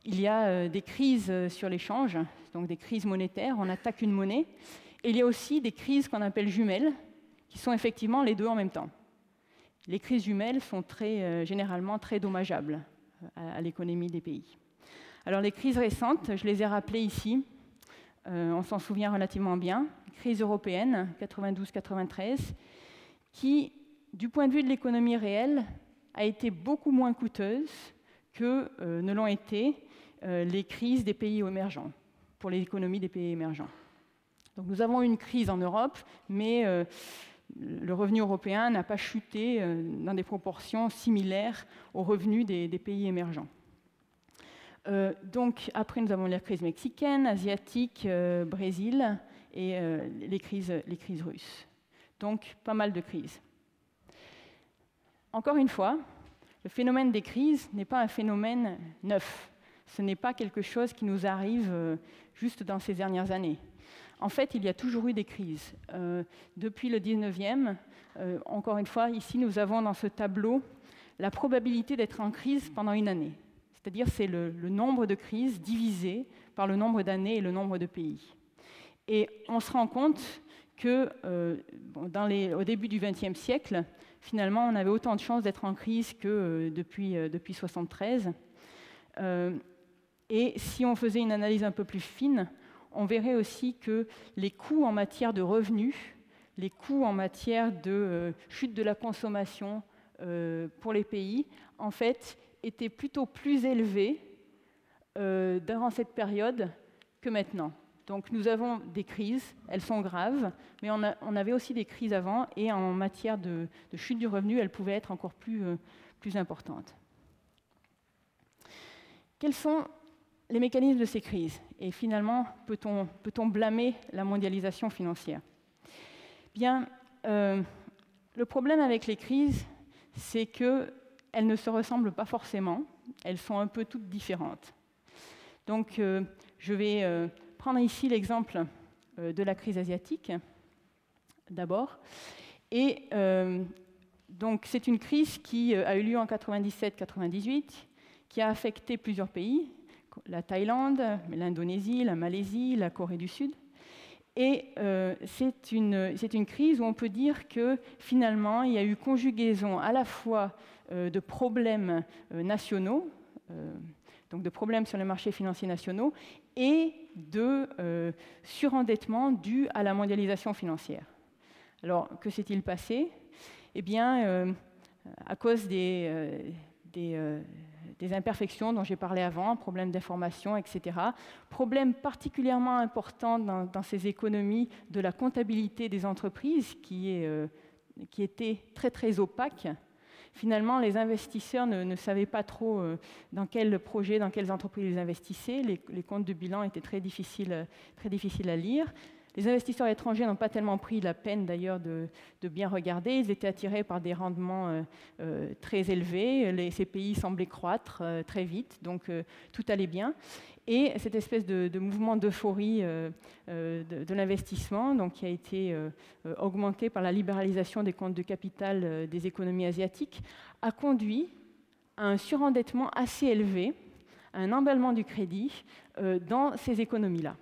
il y a euh, des crises sur l'échange, donc des crises monétaires, on attaque une monnaie, et il y a aussi des crises qu'on appelle jumelles, qui sont effectivement les deux en même temps. Les crises jumelles sont très, euh, généralement très dommageables à, à l'économie des pays. Alors les crises récentes, je les ai rappelées ici, euh, on s'en souvient relativement bien. Crise européenne, quatre-vingt-douze quatre-vingt-treize, qui, du point de vue de l'économie réelle, a été beaucoup moins coûteuse que euh, ne l'ont été euh, les crises des pays émergents, pour les économies des pays émergents. Donc nous avons une crise en Europe, mais euh, le revenu européen n'a pas chuté euh, dans des proportions similaires aux revenus des, des pays émergents. Euh, donc après, nous avons la crise mexicaine, asiatique, euh, Brésil et euh, les, crises, les crises russes. Donc pas mal de crises. Encore une fois, le phénomène des crises n'est pas un phénomène neuf. Ce n'est pas quelque chose qui nous arrive euh, juste dans ces dernières années. En fait, il y a toujours eu des crises. Euh, depuis le dix-neuvième, euh, encore une fois, ici, nous avons dans ce tableau la probabilité d'être en crise pendant une année. C'est-à-dire c'est le, le nombre de crises divisé par le nombre d'années et le nombre de pays. Et on se rend compte que euh, bon, dans les, au début du vingtième siècle, finalement, on avait autant de chances d'être en crise que euh, depuis, euh, depuis soixante-treize. Euh, et si on faisait une analyse un peu plus fine, on verrait aussi que les coûts en matière de revenus, les coûts en matière de euh, chute de la consommation euh, pour les pays, en fait, étaient plutôt plus élevés euh, durant cette période que maintenant. Donc nous avons des crises, elles sont graves, mais on, a, on avait aussi des crises avant, et en matière de, de chute du revenu, elles pouvaient être encore plus, euh, plus importantes. Quels sont les mécanismes de ces crises? Et finalement, peut-on, peut-on blâmer la mondialisation financière? Bien, euh, le problème avec les crises, c'est qu'elles ne se ressemblent pas forcément, elles sont un peu toutes différentes. Donc, euh, je vais euh, prendre ici l'exemple euh, de la crise asiatique, d'abord. Et euh, donc, c'est une crise qui euh, a eu lieu en quatre-vingt-dix-sept quatre-vingt-dix-huit, qui a affecté plusieurs pays, la Thaïlande, l'Indonésie, la Malaisie, la Corée du Sud. Et euh, c'est une, c'est une crise où on peut dire que finalement, il y a eu conjugaison à la fois euh, de problèmes euh, nationaux, euh, donc de problèmes sur les marchés financiers nationaux, et de euh, surendettement dû à la mondialisation financière. Alors, que s'est-il passé? Eh bien, euh, à cause des... Euh, des euh, des imperfections dont j'ai parlé avant, problèmes d'information, et cetera. Problèmes particulièrement importants dans, dans ces économies de la comptabilité des entreprises qui, est, euh, qui était très très opaque. Finalement, les investisseurs ne, ne savaient pas trop euh, dans quels projets, dans quelles entreprises ils investissaient. Les, les comptes de bilan étaient très difficiles, très difficiles à lire. Les investisseurs étrangers n'ont pas tellement pris la peine d'ailleurs de, de bien regarder. Ils étaient attirés par des rendements euh, euh, très élevés. Les, ces pays semblaient croître euh, très vite, donc euh, tout allait bien. Et cette espèce de, de mouvement d'euphorie euh, euh, de, de l'investissement, donc, qui a été euh, augmenté par la libéralisation des comptes de capital euh, des économies asiatiques, a conduit à un surendettement assez élevé, à un emballement du crédit euh, dans ces économies-là.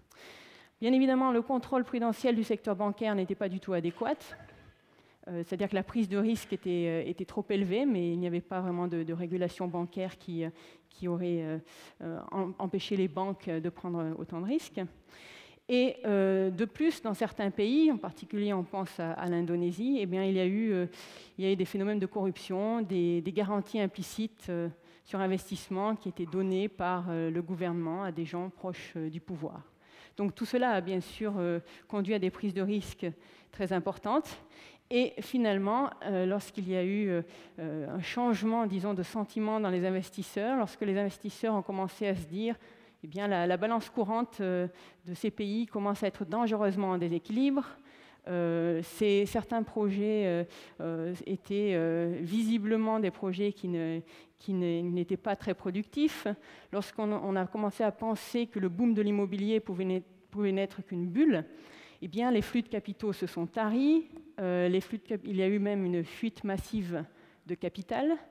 Bien évidemment, le contrôle prudentiel du secteur bancaire n'était pas du tout adéquat, euh, c'est-à-dire que la prise de risque était, euh, était trop élevée, mais il n'y avait pas vraiment de, de régulation bancaire qui, euh, qui aurait euh, euh, empêché les banques de prendre autant de risques. Et euh, de plus, dans certains pays, en particulier on pense à, à l'Indonésie, eh bien, il, y a eu, euh, il y a eu des phénomènes de corruption, des, des garanties implicites euh, sur investissement qui étaient données par euh, le gouvernement à des gens proches euh, du pouvoir. Donc tout cela a bien sûr euh, conduit à des prises de risques très importantes. Et finalement, euh, lorsqu'il y a eu euh, un changement, disons, de sentiment dans les investisseurs, lorsque les investisseurs ont commencé à se dire eh bien, la, la balance courante euh, de ces pays commence à être dangereusement en déséquilibre, euh, ces, certains projets euh, euh, étaient euh, visiblement des projets qui ne, qui n'étaient pas très productifs. Lorsqu'on on a commencé à penser que le boom de l'immobilier pouvait, pouvait n'être qu'une bulle, eh bien, les flux de capitaux se sont taris, euh, les flux de cap- il y a eu même une fuite massive de capital,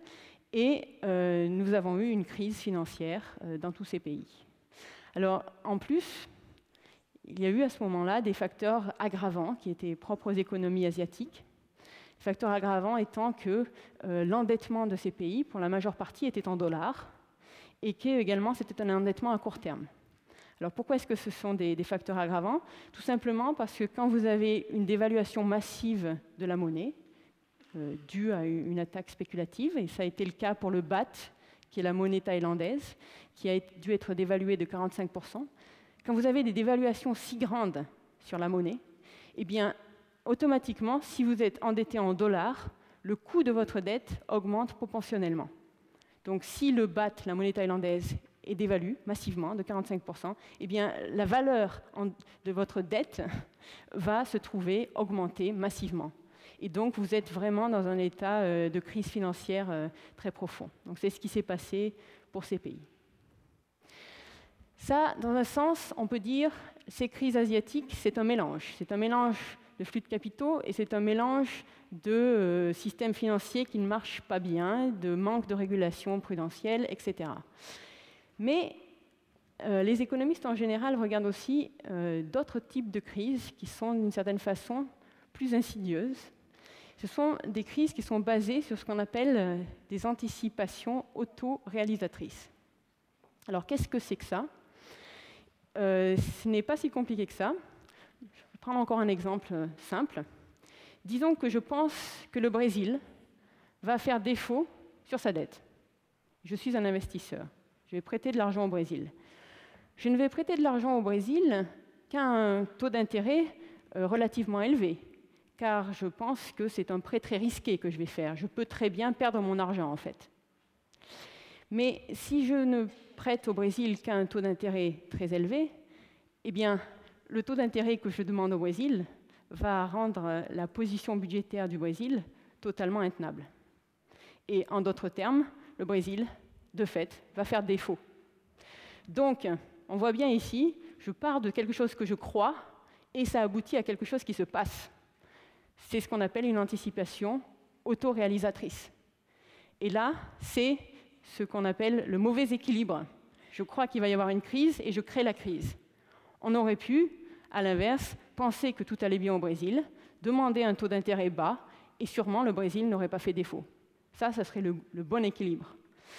Et euh, nous avons eu une crise financière euh, dans tous ces pays. Alors, en plus, il y a eu à ce moment-là des facteurs aggravants qui étaient propres aux économies asiatiques. Les facteurs aggravants étant que euh, l'endettement de ces pays, pour la majeure partie, était en dollars, et qu'également c'était un endettement à court terme. Alors pourquoi est-ce que ce sont des, des facteurs aggravants? Tout simplement parce que quand vous avez une dévaluation massive de la monnaie, euh, due à une attaque spéculative, et ça a été le cas pour le baht, qui est la monnaie thaïlandaise, qui a dû être dévaluée de quarante-cinq pour cent. Quand vous avez des dévaluations si grandes sur la monnaie, eh bien, automatiquement, si vous êtes endetté en dollars, le coût de votre dette augmente proportionnellement. Donc, si le baht, la monnaie thaïlandaise, est dévalue massivement de quarante-cinq pour cent, eh bien, la valeur de votre dette va se trouver augmenter massivement. Et donc, vous êtes vraiment dans un état de crise financière très profond. Donc, c'est ce qui s'est passé pour ces pays. Ça, dans un sens, on peut dire, ces crises asiatiques, c'est un mélange. C'est un mélange de flux de capitaux et c'est un mélange de euh, systèmes financiers qui ne marchent pas bien, de manque de régulation prudentielle, et cetera. Mais euh, les économistes en général regardent aussi euh, d'autres types de crises qui sont d'une certaine façon plus insidieuses. Ce sont des crises qui sont basées sur ce qu'on appelle euh, des anticipations auto-réalisatrices. Alors qu'est-ce que c'est que ça? euh, Ce n'est pas si compliqué que ça. Je vais prendre encore un exemple euh, simple. Disons que je pense que le Brésil va faire défaut sur sa dette. Je suis un investisseur. Je vais prêter de l'argent au Brésil. Je ne vais prêter de l'argent au Brésil qu'à un taux d'intérêt euh, relativement élevé, car je pense que c'est un prêt très risqué que je vais faire. Je peux très bien perdre mon argent, en fait. Mais si je ne prête au Brésil qu'à un taux d'intérêt très élevé, eh bien, le taux d'intérêt que je demande au Brésil va rendre la position budgétaire du Brésil totalement intenable. Et en d'autres termes, le Brésil, de fait, va faire défaut. Donc, on voit bien ici, je pars de quelque chose que je crois, et ça aboutit à quelque chose qui se passe. C'est ce qu'on appelle une anticipation autoréalisatrice. Et là, c'est ce qu'on appelle le mauvais équilibre. Je crois qu'il va y avoir une crise, et je crée la crise. On aurait pu, à l'inverse, penser que tout allait bien au Brésil, demander un taux d'intérêt bas, et sûrement le Brésil n'aurait pas fait défaut. Ça, ça serait le, le bon équilibre.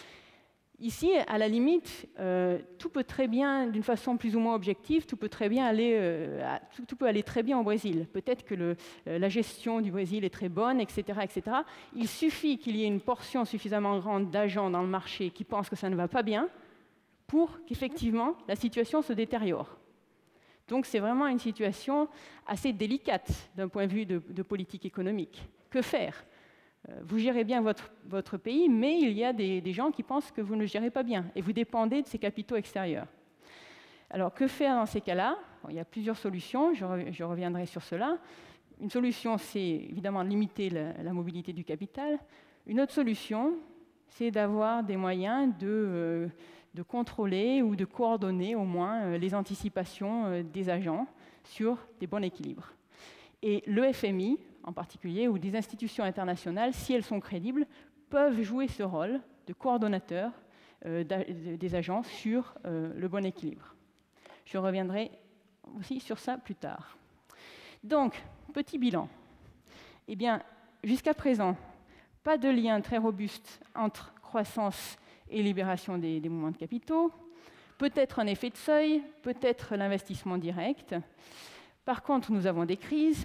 Ici, à la limite, euh, tout peut très bien, d'une façon plus ou moins objective, tout peut très bien aller, euh, à, tout, tout peut aller très bien au Brésil. Peut-être que le, euh, la gestion du Brésil est très bonne, et cetera, et cetera. Il suffit qu'il y ait une portion suffisamment grande d'agents dans le marché qui pensent que ça ne va pas bien pour qu'effectivement la situation se détériore. Donc c'est vraiment une situation assez délicate d'un point de vue de, de politique économique. Que faire? Vous gérez bien votre, votre pays, mais il y a des, des gens qui pensent que vous ne gérez pas bien, et vous dépendez de ces capitaux extérieurs. Alors que faire dans ces cas-là? Bon, il y a plusieurs solutions, je, re, je reviendrai sur cela. Une solution, c'est évidemment de limiter la, la mobilité du capital. Une autre solution, c'est d'avoir des moyens de... Euh, de contrôler ou de coordonner au moins les anticipations des agents sur des bons équilibres. Et le F M I, en particulier, ou des institutions internationales, si elles sont crédibles, peuvent jouer ce rôle de coordonnateur euh, des agents sur euh, le bon équilibre. Je reviendrai aussi sur ça plus tard. Donc, petit bilan. Eh bien, jusqu'à présent, pas de lien très robuste entre croissance et libération des, des mouvements de capitaux, peut-être un effet de seuil, peut-être l'investissement direct. Par contre, nous avons des crises,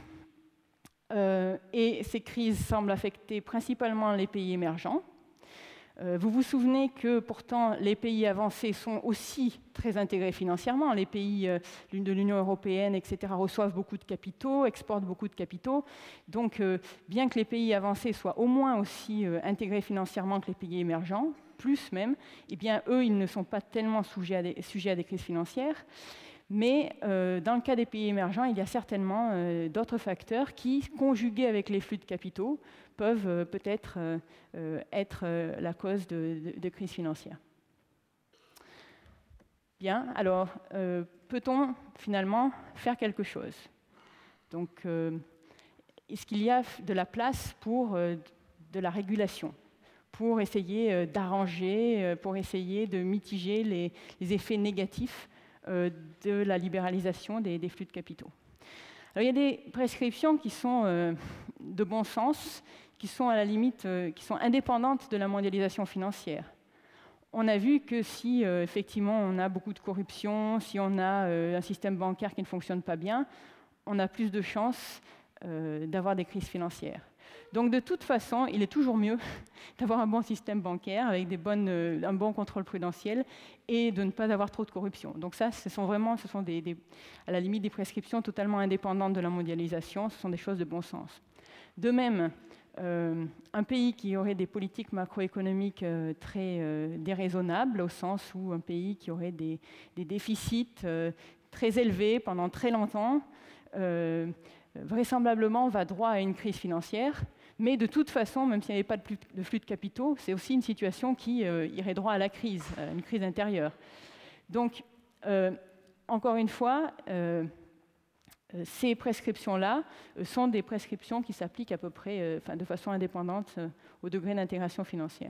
euh, et ces crises semblent affecter principalement les pays émergents. Euh, vous vous souvenez que pourtant les pays avancés sont aussi très intégrés financièrement. Les pays euh, de l'Union européenne, et cetera, reçoivent beaucoup de capitaux, exportent beaucoup de capitaux. Donc, euh, bien que les pays avancés soient au moins aussi euh, intégrés financièrement que les pays émergents, plus même, eh bien, eux, ils ne sont pas tellement sujets à des, sujets à des crises financières. Mais euh, dans le cas des pays émergents, il y a certainement euh, d'autres facteurs qui, conjugués avec les flux de capitaux, peuvent euh, peut-être euh, euh, être euh, la cause de, de, de crises financières. Bien, alors, euh, peut-on finalement faire quelque chose? Donc, euh, est-ce qu'il y a de la place pour euh, de la régulation, pour essayer d'arranger, pour essayer de mitiger les, les effets négatifs euh, de la libéralisation des, des flux de capitaux. Alors, il y a des prescriptions qui sont euh, de bon sens, qui sont à la limite, euh, qui sont indépendantes de la mondialisation financière. On a vu que si euh, effectivement on a beaucoup de corruption, si on a euh, un système bancaire qui ne fonctionne pas bien, on a plus de chances euh, d'avoir des crises financières. Donc de toute façon, il est toujours mieux d'avoir un bon système bancaire avec des bonnes, euh, un bon contrôle prudentiel et de ne pas avoir trop de corruption. Donc ça, ce sont vraiment, ce sont des, des, à la limite des prescriptions totalement indépendantes de la mondialisation, ce sont des choses de bon sens. De même, euh, un pays qui aurait des politiques macroéconomiques euh, très euh, déraisonnables, au sens où un pays qui aurait des, des déficits euh, très élevés pendant très longtemps, euh, vraisemblablement va droit à une crise financière. Mais de toute façon, même s'il n'y avait pas de flux de capitaux, c'est aussi une situation qui euh, irait droit à la crise, à une crise intérieure. Donc, euh, encore une fois, euh, ces prescriptions-là euh, sont des prescriptions qui s'appliquent à peu près, euh, enfin, de façon indépendante euh, au degré d'intégration financière.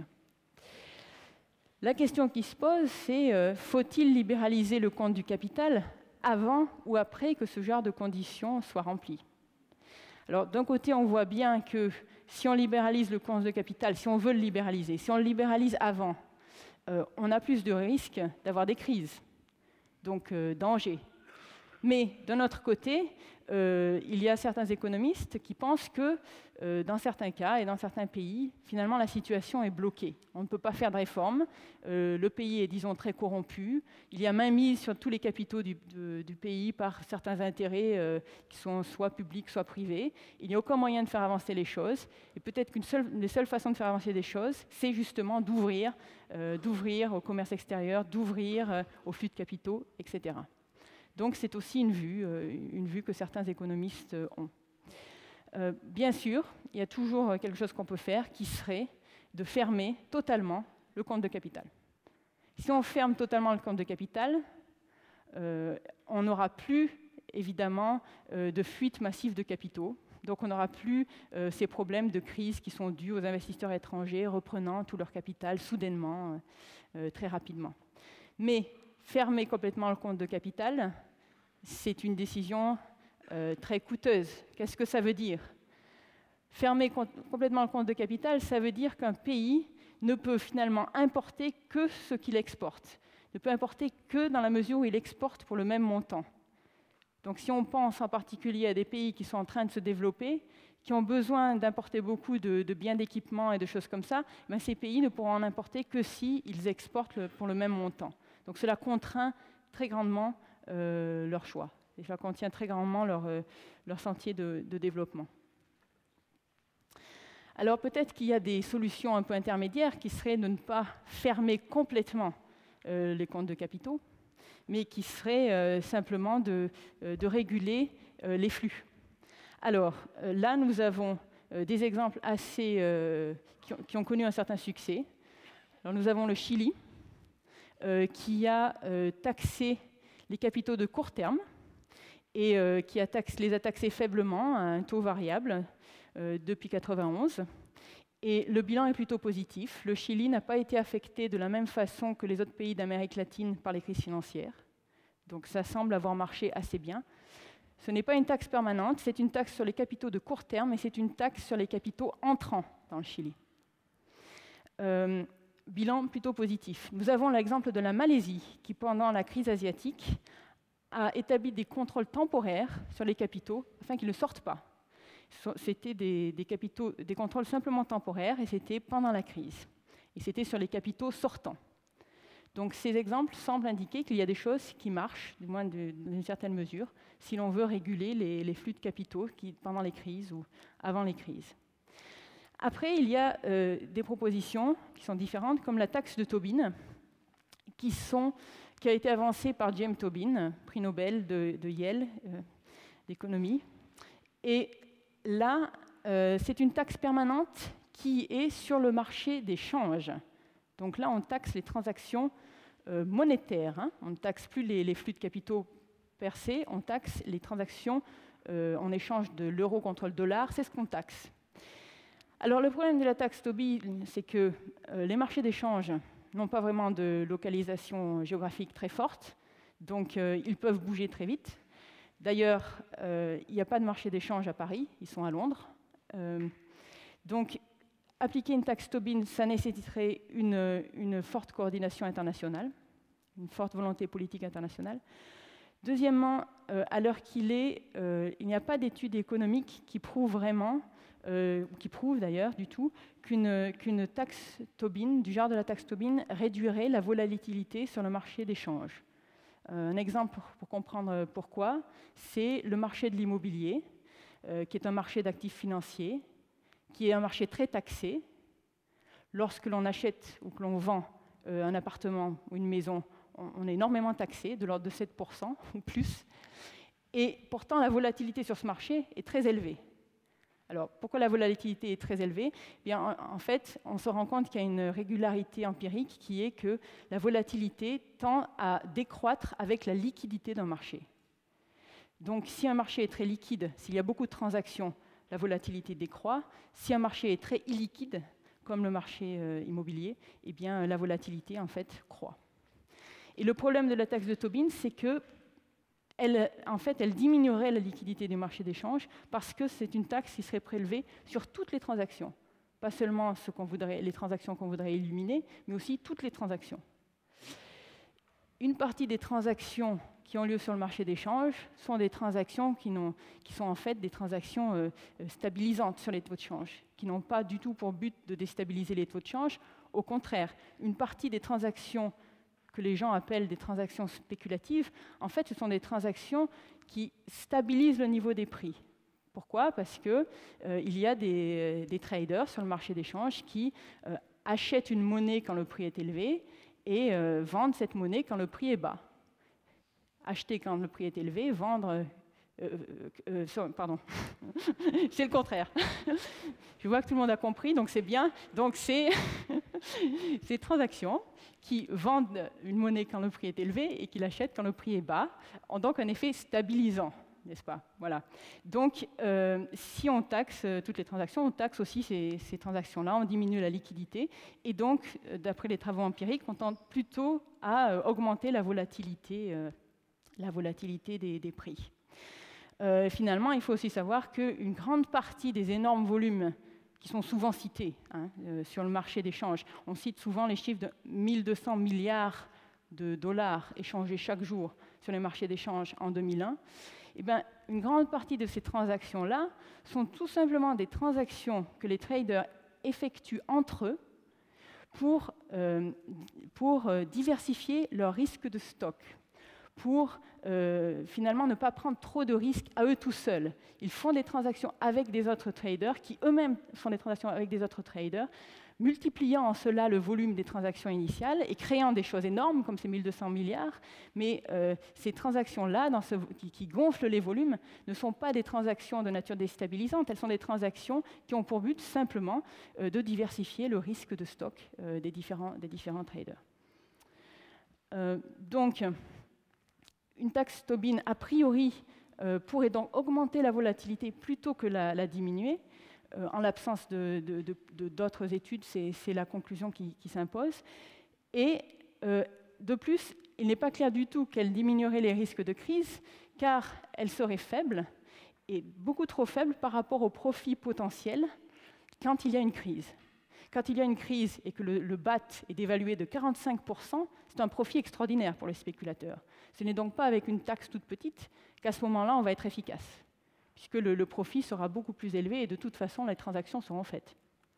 La question qui se pose, c'est euh, faut-il libéraliser le compte du capital avant ou après que ce genre de conditions soient remplies? Alors, d'un côté, on voit bien que si on libéralise le compte de capital, si on veut le libéraliser, si on le libéralise avant, euh, on a plus de risques d'avoir des crises, donc euh, danger. Mais d'un autre côté, euh, il y a certains économistes qui pensent que euh, dans certains cas et dans certains pays, finalement, la situation est bloquée. On ne peut pas faire de réforme. Euh, le pays est, disons, très corrompu. Il y a mainmise sur tous les capitaux du, de, du pays par certains intérêts euh, qui sont soit publics, soit privés. Il n'y a aucun moyen de faire avancer les choses. Et peut-être qu'une seule, des seules façons de faire avancer des choses, c'est justement d'ouvrir, euh, d'ouvrir au commerce extérieur, d'ouvrir euh, aux flux de capitaux, et cetera. Donc c'est aussi une vue, euh, une vue que certains économistes ont. Euh, bien sûr, il y a toujours quelque chose qu'on peut faire, qui serait de fermer totalement le compte de capital. Si on ferme totalement le compte de capital, euh, on n'aura plus, évidemment, euh, de fuite massive de capitaux. Donc on n'aura plus euh, ces problèmes de crise qui sont dus aux investisseurs étrangers reprenant tout leur capital soudainement, euh, très rapidement. Mais fermer complètement le compte de capital, c'est une décision euh, très coûteuse. Qu'est-ce que ça veut dire? Fermer com- complètement le compte de capital, ça veut dire qu'un pays ne peut finalement importer que ce qu'il exporte. Ne peut importer que dans la mesure où il exporte pour le même montant. Donc si on pense en particulier à des pays qui sont en train de se développer, qui ont besoin d'importer beaucoup de, de biens d'équipement et de choses comme ça, ben ces pays ne pourront en importer que s'ils exportent le, pour le même montant. Donc cela contraint très grandement euh, leur choix, et cela contient très grandement leur, euh, leur sentier de, de développement. Alors peut-être qu'il y a des solutions un peu intermédiaires qui seraient de ne pas fermer complètement euh, les comptes de capitaux, mais qui seraient euh, simplement de, euh, de réguler euh, les flux. Alors euh, là, nous avons euh, des exemples assez, euh, qui, ont, qui ont connu un certain succès. Alors, nous avons le Chili, Euh, qui a euh, taxé les capitaux de court terme et euh, qui a taxé, les a taxés faiblement à un taux variable euh, depuis mille neuf cent quatre-vingt-onze. Et le bilan est plutôt positif. Le Chili n'a pas été affecté de la même façon que les autres pays d'Amérique latine par les crises financières. Donc ça semble avoir marché assez bien. Ce n'est pas une taxe permanente, c'est une taxe sur les capitaux de court terme et c'est une taxe sur les capitaux entrants dans le Chili. Euh, Bilan plutôt positif. Nous avons l'exemple de la Malaisie, qui, pendant la crise asiatique, a établi des contrôles temporaires sur les capitaux afin qu'ils ne sortent pas. C'était des, des, capitaux, des contrôles simplement temporaires et c'était pendant la crise. Et c'était sur les capitaux sortants. Donc ces exemples semblent indiquer qu'il y a des choses qui marchent, du moins d'une certaine mesure, si l'on veut réguler les, les flux de capitaux qui, pendant les crises ou avant les crises. Après, il y a euh, des propositions qui sont différentes, comme la taxe de Tobin, qui, sont, qui a été avancée par James Tobin, prix Nobel de, de Yale euh, d'économie. Et là, euh, c'est une taxe permanente qui est sur le marché des changes. Donc là, on taxe les transactions euh, monétaires. Hein. On ne taxe plus les, les flux de capitaux per se, on taxe les transactions euh, en échange de l'euro contre le dollar, c'est ce qu'on taxe. Alors le problème de la taxe Tobin, c'est que euh, les marchés d'échange n'ont pas vraiment de localisation géographique très forte, donc euh, ils peuvent bouger très vite. D'ailleurs, euh, il n'y a pas de marché d'échange à Paris, ils sont à Londres. Euh, donc, appliquer une taxe Tobin, ça nécessiterait une, une forte coordination internationale, une forte volonté politique internationale. Deuxièmement, euh, à l'heure qu'il est, euh, il n'y a pas d'études économiques qui prouvent vraiment, euh, qui prouvent d'ailleurs du tout, qu'une qu'une taxe Tobin, du genre de la taxe Tobin, réduirait la volatilité sur le marché d'échange. Euh, un exemple pour, pour comprendre pourquoi, c'est le marché de l'immobilier, euh, qui est un marché d'actifs financiers, qui est un marché très taxé. Lorsque l'on achète ou que l'on vend euh, un appartement ou une maison, on, on est énormément taxé, de l'ordre de sept pour cent ou plus. Et pourtant, la volatilité sur ce marché est très élevée. Alors, pourquoi la volatilité est très élevée ? Eh bien, en, en fait, on se rend compte qu'il y a une régularité empirique qui est que la volatilité tend à décroître avec la liquidité d'un marché. Donc, si un marché est très liquide, s'il y a beaucoup de transactions, la volatilité décroît. Si un marché est très illiquide, comme le marché euh, immobilier, eh bien, la volatilité, en fait, croît. Et le problème de la taxe de Tobin, c'est que Elle, en fait, elle diminuerait la liquidité du marché d'échange parce que c'est une taxe qui serait prélevée sur toutes les transactions. Pas seulement ce qu'on voudrait, les transactions qu'on voudrait éliminer, mais aussi toutes les transactions. Une partie des transactions qui ont lieu sur le marché d'échange sont des transactions qui, n'ont, qui sont en fait des transactions euh, stabilisantes sur les taux de change, qui n'ont pas du tout pour but de déstabiliser les taux de change. Au contraire, une partie des transactions que les gens appellent des transactions spéculatives, en fait, ce sont des transactions qui stabilisent le niveau des prix. Pourquoi ? Parce qu'il euh, y a des, des traders sur le marché d'échange qui euh, achètent une monnaie quand le prix est élevé et euh, vendent cette monnaie quand le prix est bas. Acheter quand le prix est élevé, vendre... Euh, euh, euh, pardon, c'est le contraire. Je vois que tout le monde a compris, donc c'est bien. Donc c'est ces transactions qui vendent une monnaie quand le prix est élevé et qui l'achètent quand le prix est bas, ont donc un effet stabilisant, n'est-ce pas ? Voilà. Donc euh, si on taxe euh, toutes les transactions, on taxe aussi ces, ces transactions-là, on diminue la liquidité, et donc, euh, d'après les travaux empiriques, on tente plutôt à euh, augmenter la volatilité, euh, la volatilité des, des prix. Euh, finalement, il faut aussi savoir qu'une grande partie des énormes volumes qui sont souvent cités hein, euh, sur le marché d'échange, on cite souvent les chiffres de mille deux cents milliards de dollars échangés chaque jour sur les marchés d'échange en deux mille un, eh bien, une grande partie de ces transactions-là sont tout simplement des transactions que les traders effectuent entre eux pour, euh, pour euh, diversifier leur risque de stock, pour euh, finalement ne pas prendre trop de risques à eux tout seuls. Ils font des transactions avec des autres traders qui eux-mêmes font des transactions avec des autres traders, multipliant en cela le volume des transactions initiales et créant des choses énormes comme ces mille deux cents milliards. Mais euh, ces transactions-là, dans ce, qui, qui gonflent les volumes, ne sont pas des transactions de nature déstabilisante, elles sont des transactions qui ont pour but simplement euh, de diversifier le risque de stock euh, des, différents, des différents traders. Euh, donc, une taxe Tobin, a priori, euh, pourrait donc augmenter la volatilité plutôt que la, la diminuer. Euh, en l'absence de, de, de, de, d'autres études, c'est, c'est la conclusion qui, qui s'impose. Et euh, de plus, il n'est pas clair du tout qu'elle diminuerait les risques de crise, car elle serait faible, et beaucoup trop faible par rapport au profit potentiel quand il y a une crise. Quand il y a une crise et que le, le B A T est dévalué de quarante-cinq pour cent, c'est un profit extraordinaire pour les spéculateurs. Ce n'est donc pas avec une taxe toute petite qu'à ce moment-là, on va être efficace, puisque le, le profit sera beaucoup plus élevé et de toute façon, les transactions seront faites.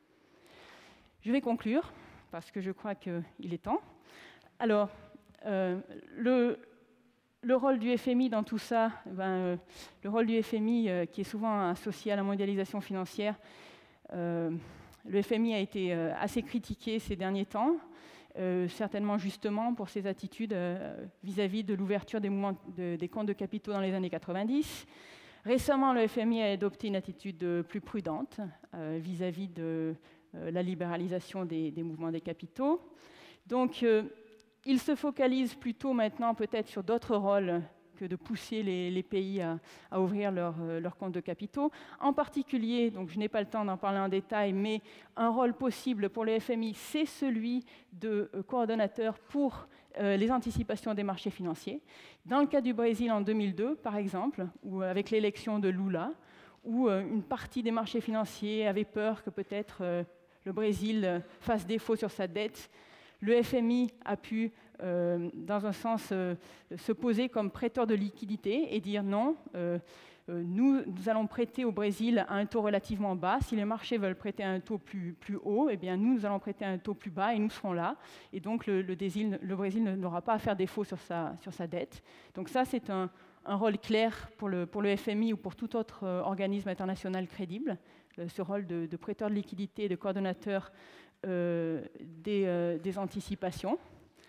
Je vais conclure, parce que je crois qu'il est temps. Alors, euh, le, le rôle du F M I dans tout ça, ben, euh, le rôle du F M I, euh, qui est souvent associé à la mondialisation financière, euh, le F M I a été euh, assez critiqué ces derniers temps, euh, certainement justement pour ses attitudes euh, vis-à-vis de l'ouverture des, mouvements de, des comptes de capitaux dans les années quatre-vingt-dix. Récemment, le F M I a adopté une attitude euh, plus prudente euh, vis-à-vis de euh, la libéralisation des, des mouvements des capitaux. Donc, euh, il se focalise plutôt maintenant peut-être sur d'autres rôles que de pousser les, les pays à, à ouvrir leurs leur comptes de capitaux. En particulier, donc je n'ai pas le temps d'en parler en détail, mais un rôle possible pour le F M I, c'est celui de euh, coordonnateur pour euh, les anticipations des marchés financiers. Dans le cas du Brésil en deux mille deux, par exemple, ou avec l'élection de Lula, où euh, une partie des marchés financiers avait peur que peut-être euh, le Brésil fasse défaut sur sa dette, le F M I a pu, euh, dans un sens, euh, se poser comme prêteur de liquidité et dire non, euh, euh, nous, nous allons prêter au Brésil à un taux relativement bas. Si les marchés veulent prêter à un taux plus, plus haut, eh bien nous, nous allons prêter à un taux plus bas et nous serons là. Et donc le, le, Brésil, le Brésil n'aura pas à faire défaut sur sa, sur sa dette. Donc ça, c'est un, un rôle clair pour le, pour le F M I ou pour tout autre euh, organisme international crédible, euh, ce rôle de, de prêteur de liquidité et de coordonnateur euh, des, euh, des anticipations.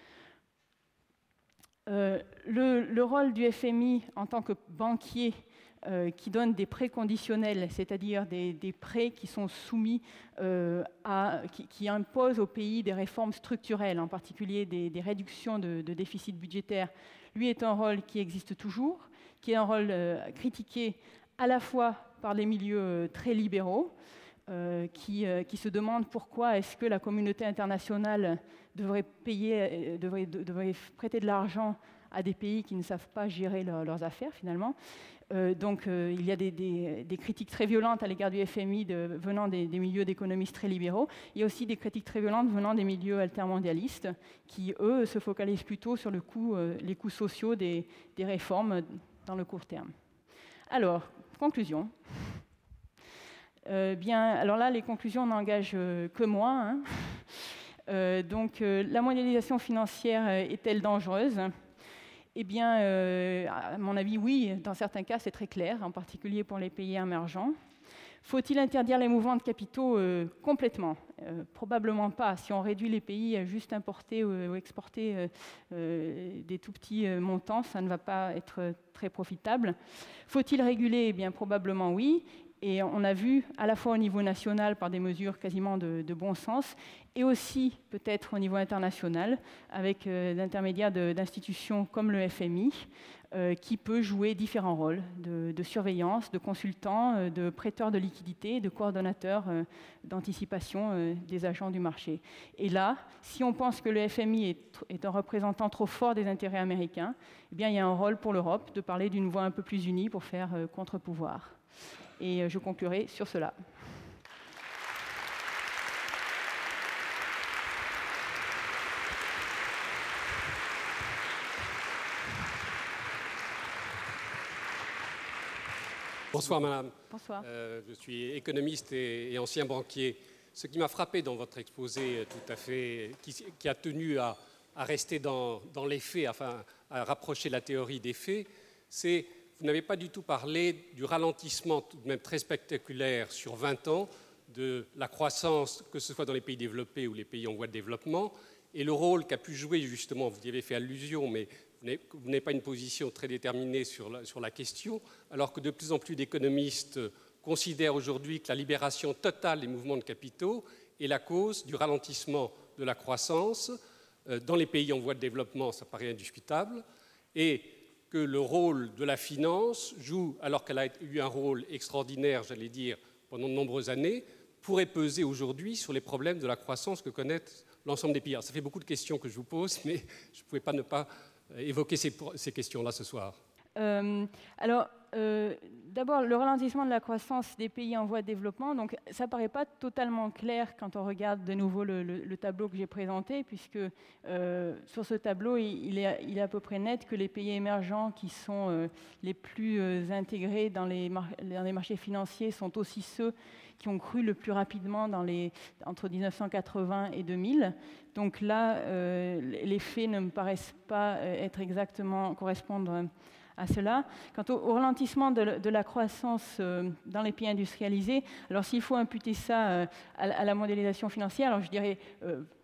Euh, le, le rôle du F M I en tant que banquier euh, qui donne des prêts conditionnels, c'est-à-dire des, des prêts qui sont soumis euh, à, qui, qui imposent au pays des réformes structurelles, en particulier des, des réductions de, de déficit budgétaire, lui est un rôle qui existe toujours, qui est un rôle euh, critiqué à la fois par les milieux euh, très libéraux, euh, qui, euh, qui se demandent pourquoi est-ce que la communauté internationale devrait, payer, euh, devrait, de, devrait prêter de l'argent à des pays qui ne savent pas gérer leur, leurs affaires, finalement. Euh, donc, euh, il y a des, des, des critiques très violentes à l'égard du F M I de, venant des, des milieux d'économistes très libéraux. Il y a aussi des critiques très violentes venant des milieux altermondialistes qui, eux, se focalisent plutôt sur le coût, euh, les coûts sociaux des, des réformes dans le court terme. Alors, conclusion. Euh, bien, alors là, les conclusions n'engagent euh, que moi. Hein. Euh, donc, euh, la mondialisation financière est-elle dangereuse ? Eh bien, euh, à mon avis, oui. Dans certains cas, c'est très clair, en particulier pour les pays émergents. Faut-il interdire les mouvements de capitaux euh, complètement ? euh, Probablement pas. Si on réduit les pays à juste importer ou, ou exporter euh, euh, des tout petits euh, montants, ça ne va pas être très profitable. Faut-il réguler ? Eh bien, probablement oui. Et on a vu, à la fois au niveau national, par des mesures quasiment de, de bon sens, et aussi peut-être au niveau international, avec euh, l'intermédiaire d'institutions comme le F M I, euh, qui peut jouer différents rôles de, de surveillance, de consultant, euh, de prêteur de liquidité, de coordonnateur euh, d'anticipation euh, des agents du marché. Et là, si on pense que le F M I est, est un représentant trop fort des intérêts américains, eh bien, il y a un rôle pour l'Europe de parler d'une voix un peu plus unie pour faire euh, contre-pouvoir. Et je conclurai sur cela. Bonsoir madame. Bonsoir. Euh, je suis économiste et, et ancien banquier. Ce qui m'a frappé dans votre exposé tout à fait, qui, qui a tenu à, à rester dans, dans les faits, enfin à rapprocher la théorie des faits, c'est vous n'avez pas du tout parlé du ralentissement tout de même très spectaculaire sur vingt ans de la croissance, que ce soit dans les pays développés ou les pays en voie de développement, et le rôle qu'a pu jouer justement, vous y avez fait allusion, mais vous n'avez pas une position très déterminée sur la, sur la question, alors que de plus en plus d'économistes considèrent aujourd'hui que la libération totale des mouvements de capitaux est la cause du ralentissement de la croissance. Dans les pays en voie de développement, ça paraît indiscutable, et que le rôle de la finance joue, alors qu'elle a eu un rôle extraordinaire, j'allais dire, pendant de nombreuses années, pourrait peser aujourd'hui sur les problèmes de la croissance que connaissent l'ensemble des pays. Alors, ça fait beaucoup de questions que je vous pose, mais je ne pouvais pas ne pas évoquer ces, ces questions-là ce soir. Euh, alors, euh, d'abord, le ralentissement de la croissance des pays en voie de développement, donc ça ne paraît pas totalement clair quand on regarde de nouveau le, le, le tableau que j'ai présenté, puisque euh, sur ce tableau, il, il, est, il est à peu près net que les pays émergents qui sont euh, les plus euh, intégrés dans les, dans les marchés financiers sont aussi ceux qui ont cru le plus rapidement dans les, entre mille neuf cent quatre-vingts et deux mille. Donc là, euh, les faits ne me paraissent pas être exactement correspondre à cela. Quant au, au ralentissement de, de la croissance euh, dans les pays industrialisés, alors s'il faut imputer ça euh, à, à la mondialisation financière, alors je dirais, euh, bon,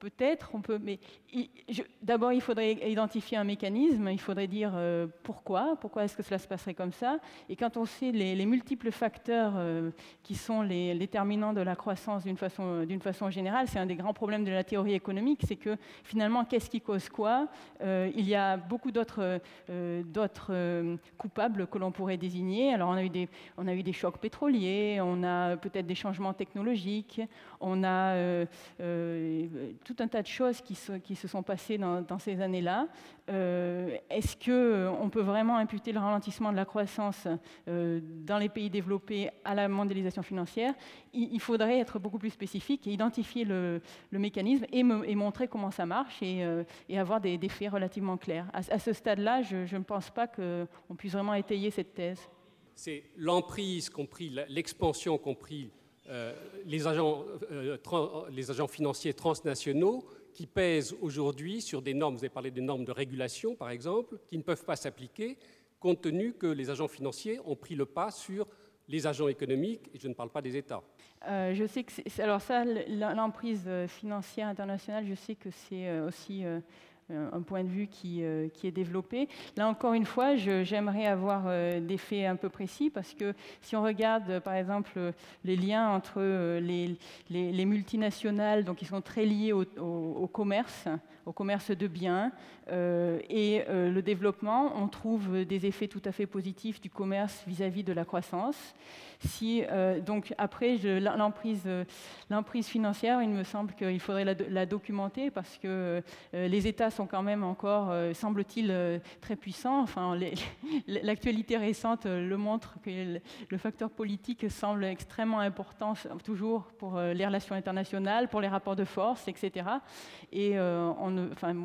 peut-être, on peut, mais d'abord, il faudrait identifier un mécanisme, il faudrait dire euh, pourquoi, pourquoi est-ce que cela se passerait comme ça. Et quand on sait les, les multiples facteurs euh, qui sont les déterminants de la croissance d'une façon, d'une façon générale, c'est un des grands problèmes de la théorie économique, c'est que finalement, qu'est-ce qui cause quoi? euh, Il y a beaucoup d'autres euh, d'autres euh, coupables que l'on pourrait désigner. Alors, on a eu des, on a eu des chocs pétroliers, on a peut-être des changements technologiques, on a euh, euh, tout un tas de choses qui se, qui se sont passées dans, dans ces années-là. Euh, est-ce qu'on peut vraiment imputer le ralentissement de la croissance euh, dans les pays développés à la mondialisation financière? il, il faudrait être beaucoup plus spécifique et identifier le, le mécanisme et, me, et montrer comment ça marche et, euh, et avoir des, des faits relativement clairs. À, à ce stade-là, je, je ne pense pas qu'on puisse vraiment étayer cette thèse. C'est l'emprise, compris l'expansion, compris euh, les, agents, euh, trans, les agents financiers transnationaux qui pèsent aujourd'hui sur des normes, vous avez parlé des normes de régulation par exemple, qui ne peuvent pas s'appliquer compte tenu que les agents financiers ont pris le pas sur les agents économiques, et je ne parle pas des États. Euh, je sais que c'est, alors ça, l'emprise financière internationale, je sais que c'est aussi euh, un point de vue qui, euh, qui est développé. Là, encore une fois, je, j'aimerais avoir euh, des faits un peu précis, parce que si on regarde, euh, par exemple, les liens entre euh, les, les, les multinationales, donc qui sont très liés au, au, au commerce, au commerce de biens, euh, et euh, le développement, on trouve des effets tout à fait positifs du commerce vis-à-vis de la croissance. Si, euh, donc après, je, l'emprise, euh, l'emprise financière, il me semble qu'il faudrait la, la documenter, parce que euh, les États sont quand même encore, euh, semble-t-il, euh, très puissants. Enfin, les, l'actualité récente euh, le montre que le, le facteur politique semble extrêmement important, toujours pour euh, les relations internationales, pour les rapports de force, et cetera. Et euh, on, enfin,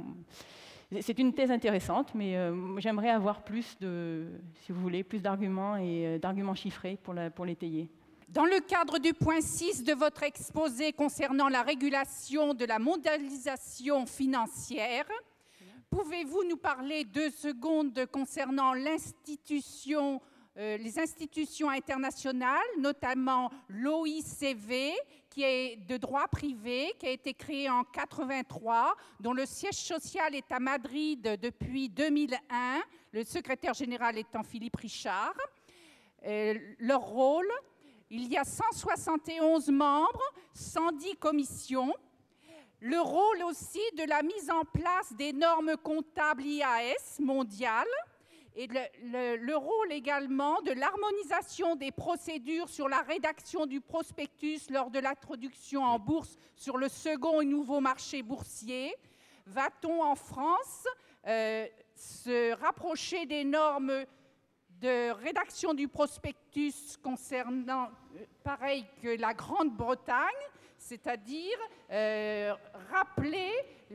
c'est une thèse intéressante, mais euh, j'aimerais avoir plus de, si vous voulez, plus d'arguments et euh, d'arguments chiffrés pour, la, pour l'étayer. Dans le cadre du point six de votre exposé concernant la régulation de la mondialisation financière, pouvez-vous nous parler deux secondes concernant l'institution, euh, les institutions internationales, notamment l'O I C V, qui est de droit privé, qui a été créée en quatre-vingt-trois, dont le siège social est à Madrid depuis deux mille un, le secrétaire général étant Philippe Richard. Euh, leur rôle, il y a cent soixante et onze membres, cent dix commissions. Le rôle aussi de la mise en place des normes comptables I A S mondiales et le, le, le rôle également de l'harmonisation des procédures sur la rédaction du prospectus lors de l'introduction en bourse sur le second et nouveau marché boursier. Va-t-on en France euh, se rapprocher des normes de rédaction du prospectus concernant, euh, pareil que la Grande-Bretagne, c'est-à-dire euh, rappeler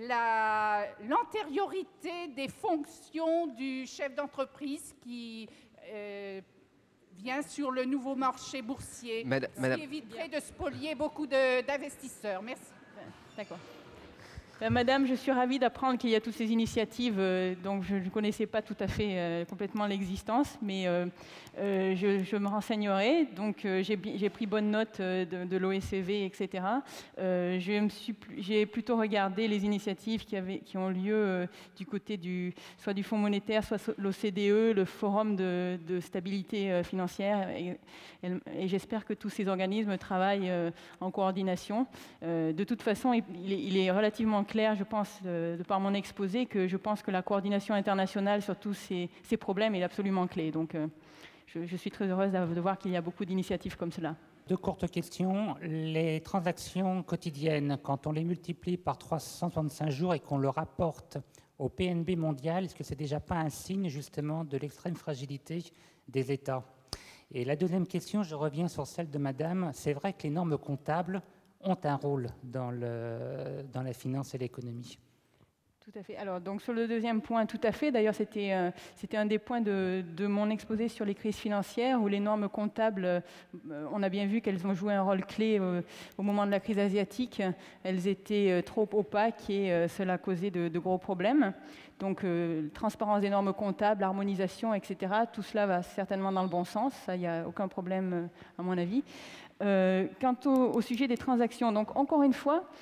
la, l'antériorité des fonctions du chef d'entreprise qui euh, vient sur le nouveau marché boursier, Madame, ce Madame. qui éviterait de spolier beaucoup de, d'investisseurs. Merci. D'accord. Madame, je suis ravie d'apprendre qu'il y a toutes ces initiatives, euh, donc je ne connaissais pas tout à fait euh, complètement l'existence, mais euh, euh, je, je me renseignerai. Donc euh, j'ai, j'ai pris bonne note euh, de, de l'O E C V, et cetera. Euh, je me suis, j'ai plutôt regardé les initiatives qui, avaient, qui ont lieu euh, du côté du, soit du Fonds monétaire, soit l'O C D E, le Forum de, de stabilité euh, financière, et, et, et j'espère que tous ces organismes travaillent euh, en coordination. Euh, de toute façon, il, il, est, il est relativement clair, je pense, de, de par mon exposé, que je pense que la coordination internationale sur tous ces, ces problèmes est absolument clé. Donc, euh, je, je suis très heureuse de voir qu'il y a beaucoup d'initiatives comme cela. Deux courtes questions. Les transactions quotidiennes, quand on les multiplie par trois cent soixante-cinq jours et qu'on le rapporte au P N B mondial, est-ce que c'est déjà pas un signe justement de l'extrême fragilité des États? Et la deuxième question, je reviens sur celle de Madame. C'est vrai que les normes comptables ont un rôle dans, le, dans la finance et l'économie. Tout à fait. Alors, donc, sur le deuxième point, tout à fait. D'ailleurs, c'était, euh, c'était un des points de, de mon exposé sur les crises financières, où les normes comptables, euh, on a bien vu qu'elles ont joué un rôle clé euh, au moment de la crise asiatique. Elles étaient euh, trop opaques et euh, cela causait de, de gros problèmes. Donc, euh, transparence des normes comptables, harmonisation, et cetera. Tout cela va certainement dans le bon sens. Ça, il n'y a aucun problème, à mon avis. Euh, quant au, au sujet des transactions, donc encore une fois,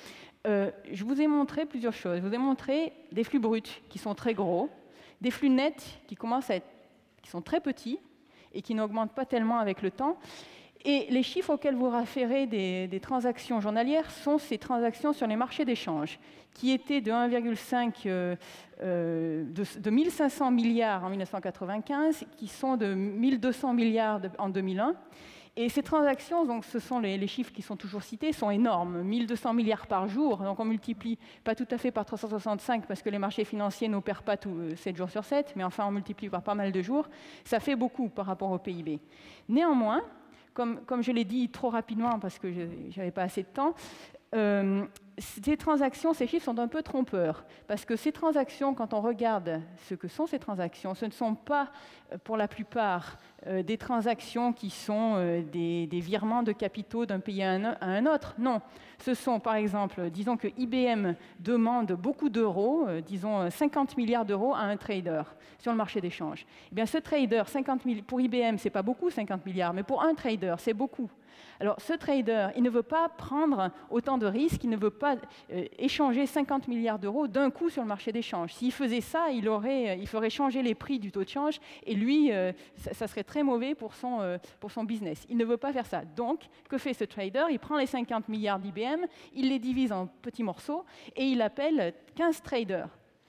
Euh, je vous ai montré plusieurs choses. Je vous ai montré des flux bruts qui sont très gros, des flux nets qui commencent à être, qui sont très petits et qui n'augmentent pas tellement avec le temps. Et les chiffres auxquels vous référez des, des transactions journalières sont ces transactions sur les marchés d'échange, qui étaient de un virgule cinq euh, euh, de, de mille cinq cents milliards en mille neuf cent quatre-vingt-quinze, qui sont de mille deux cents milliards de, en deux mille un. Et ces transactions, donc ce sont les, les chiffres qui sont toujours cités, sont énormes, mille deux cents milliards par jour. Donc on multiplie pas tout à fait par trois cent soixante-cinq parce que les marchés financiers n'opèrent pas tout, euh, sept jours sur sept, mais enfin on multiplie par pas mal de jours. Ça fait beaucoup par rapport au P I B. Néanmoins, comme, comme je l'ai dit trop rapidement parce que je n'avais pas assez de temps, euh, ces transactions, ces chiffres sont un peu trompeurs, parce que ces transactions, quand on regarde ce que sont ces transactions, ce ne sont pas, pour la plupart, euh, des transactions qui sont euh, des, des virements de capitaux d'un pays à un, à un autre. Non, ce sont, par exemple, disons que I B M demande beaucoup d'euros, euh, disons cinquante milliards d'euros à un trader sur le marché d'échange. Eh bien, ce trader, cinquante mille, pour I B M, c'est pas beaucoup, cinquante milliards, mais pour un trader, c'est beaucoup. Alors, ce trader, il ne veut pas prendre autant de risques, il ne veut pas euh, échanger cinquante milliards d'euros d'un coup sur le marché d'échange. S'il faisait ça, il, aurait, il ferait changer les prix du taux de change et lui, euh, ça, ça serait très mauvais pour son, euh, pour son business. Il ne veut pas faire ça. Donc, que fait ce trader? Il prend les cinquante milliards d'I B M, il les divise en petits morceaux et il appelle quinze traders.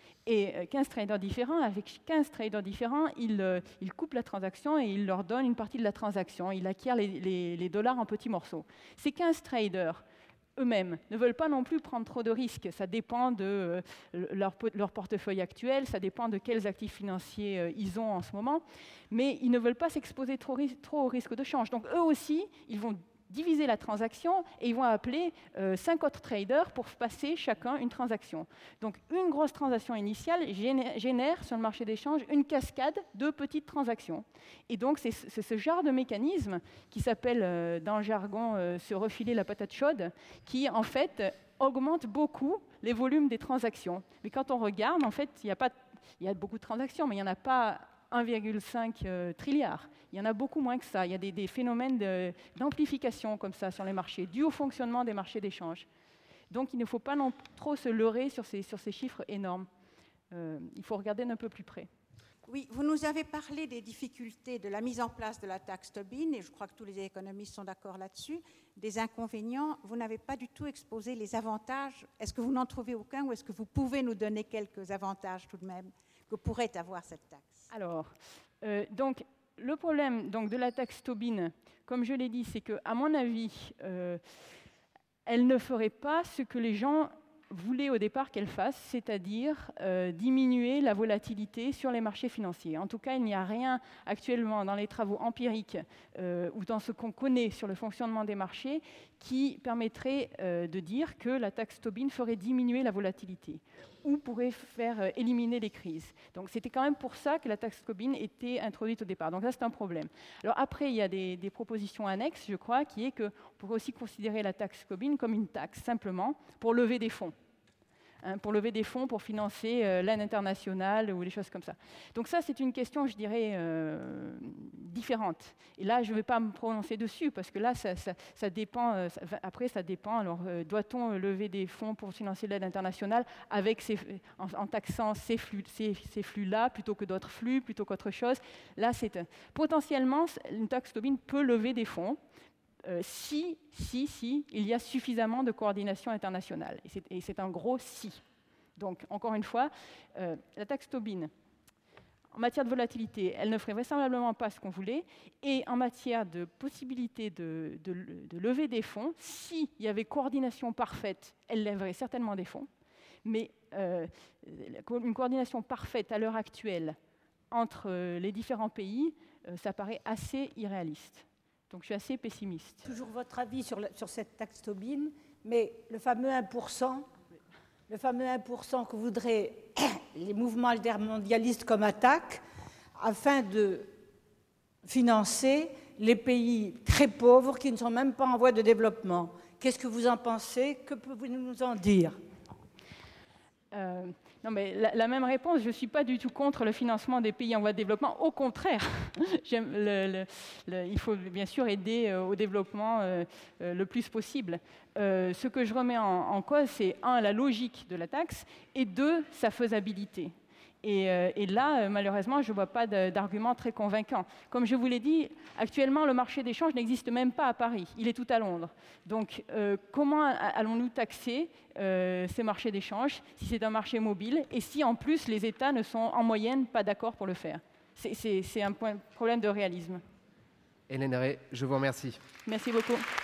Et quinze traders différents, avec quinze traders différents, il, euh, il coupe la transaction et il leur donne une partie de la transaction. Il acquiert les, les, les dollars en petits morceaux. Ces quinze traders, eux-mêmes, ne veulent pas non plus prendre trop de risques. Ça dépend de euh, leur, leur portefeuille actuel, ça dépend de quels actifs financiers euh, ils ont en ce moment, mais ils ne veulent pas s'exposer trop, trop au risque de change. Donc eux aussi, ils vont diviser la transaction et ils vont appeler euh, cinq autres traders pour passer chacun une transaction. Donc une grosse transaction initiale génère, génère sur le marché d'échange une cascade de petites transactions. Et donc c'est, c'est ce genre de mécanisme qui s'appelle euh, dans le jargon euh, se refiler la patate chaude, qui en fait augmente beaucoup les volumes des transactions. Mais quand on regarde, en fait, il y a pas, il y a beaucoup de transactions, mais il n'y en a pas un virgule cinq euh, trilliard. Il y en a beaucoup moins que ça. Il y a des, des phénomènes de, d'amplification comme ça sur les marchés, dus au fonctionnement des marchés d'échange. Donc il ne faut pas non trop se leurrer sur ces, sur ces chiffres énormes. Euh, il faut regarder d'un peu plus près. Oui, vous nous avez parlé des difficultés de la mise en place de la taxe Tobin, et je crois que tous les économistes sont d'accord là-dessus. Des inconvénients, vous n'avez pas du tout exposé les avantages. Est-ce que vous n'en trouvez aucun ou est-ce que vous pouvez nous donner quelques avantages tout de même que pourrait avoir cette taxe? Alors, euh, donc, le problème donc, de la taxe Tobin, comme je l'ai dit, c'est qu'à mon avis, euh, elle ne ferait pas ce que les gens voulaient au départ qu'elle fasse, c'est-à-dire euh, diminuer la volatilité sur les marchés financiers. En tout cas, il n'y a rien actuellement dans les travaux empiriques euh, ou dans ce qu'on connaît sur le fonctionnement des marchés qui permettrait euh, de dire que la taxe Tobin ferait diminuer la volatilité ou pourrait faire euh, éliminer les crises. Donc c'était quand même pour ça que la taxe Tobin était introduite au départ. Donc ça, c'est un problème. Alors après, il y a des, des propositions annexes, je crois, qui est qu'on pourrait aussi considérer la taxe Tobin comme une taxe, simplement, pour lever des fonds. Hein, pour lever des fonds pour financer euh, l'aide internationale ou des choses comme ça. Donc ça, c'est une question, je dirais, euh, différente. Et là, je ne vais pas me prononcer dessus, parce que là, ça, ça, ça dépend, euh, ça, après, ça dépend. Alors, euh, doit-on lever des fonds pour financer l'aide internationale avec ces, en, en taxant ces, flux, ces, ces flux-là, plutôt que d'autres flux, plutôt qu'autre chose? Là, c'est un... potentiellement, une taxe Tobin peut lever des fonds, Euh, si, si, si, il y a suffisamment de coordination internationale. Et c'est, et c'est un gros si. Donc, encore une fois, euh, la taxe Tobin, en matière de volatilité, elle ne ferait vraisemblablement pas ce qu'on voulait. Et en matière de possibilité de, de, de lever des fonds, s'il y avait coordination parfaite, elle lèverait certainement des fonds. Mais euh, une coordination parfaite à l'heure actuelle entre les différents pays, euh, ça paraît assez irréaliste. Donc je suis assez pessimiste. Toujours votre avis sur, la, sur cette taxe Tobin, mais le fameux un pour cent, le fameux un pour cent que voudraient les mouvements altermondialistes comme attaque, afin de financer les pays très pauvres qui ne sont même pas en voie de développement. Qu'est-ce que vous en pensez? Que pouvez-vous nous en dire? euh, Non, mais la, la même réponse, je ne suis pas du tout contre le financement des pays en voie de développement. Au contraire, j'aime le, le, le, il faut bien sûr aider euh, au développement euh, euh, le plus possible. Euh, ce que je remets en, en cause, c'est un, la logique de la taxe, et deux, sa faisabilité. Et, euh, et là, euh, malheureusement, je ne vois pas d'argument très convaincant. Comme je vous l'ai dit, actuellement, le marché d'échange n'existe même pas à Paris. Il est tout à Londres. Donc, euh, comment allons-nous taxer euh, ces marchés d'échange si c'est un marché mobile et si, en plus, les États ne sont en moyenne pas d'accord pour le faire? C'est un point, problème de réalisme. Hélène Rey, je vous remercie. Merci beaucoup.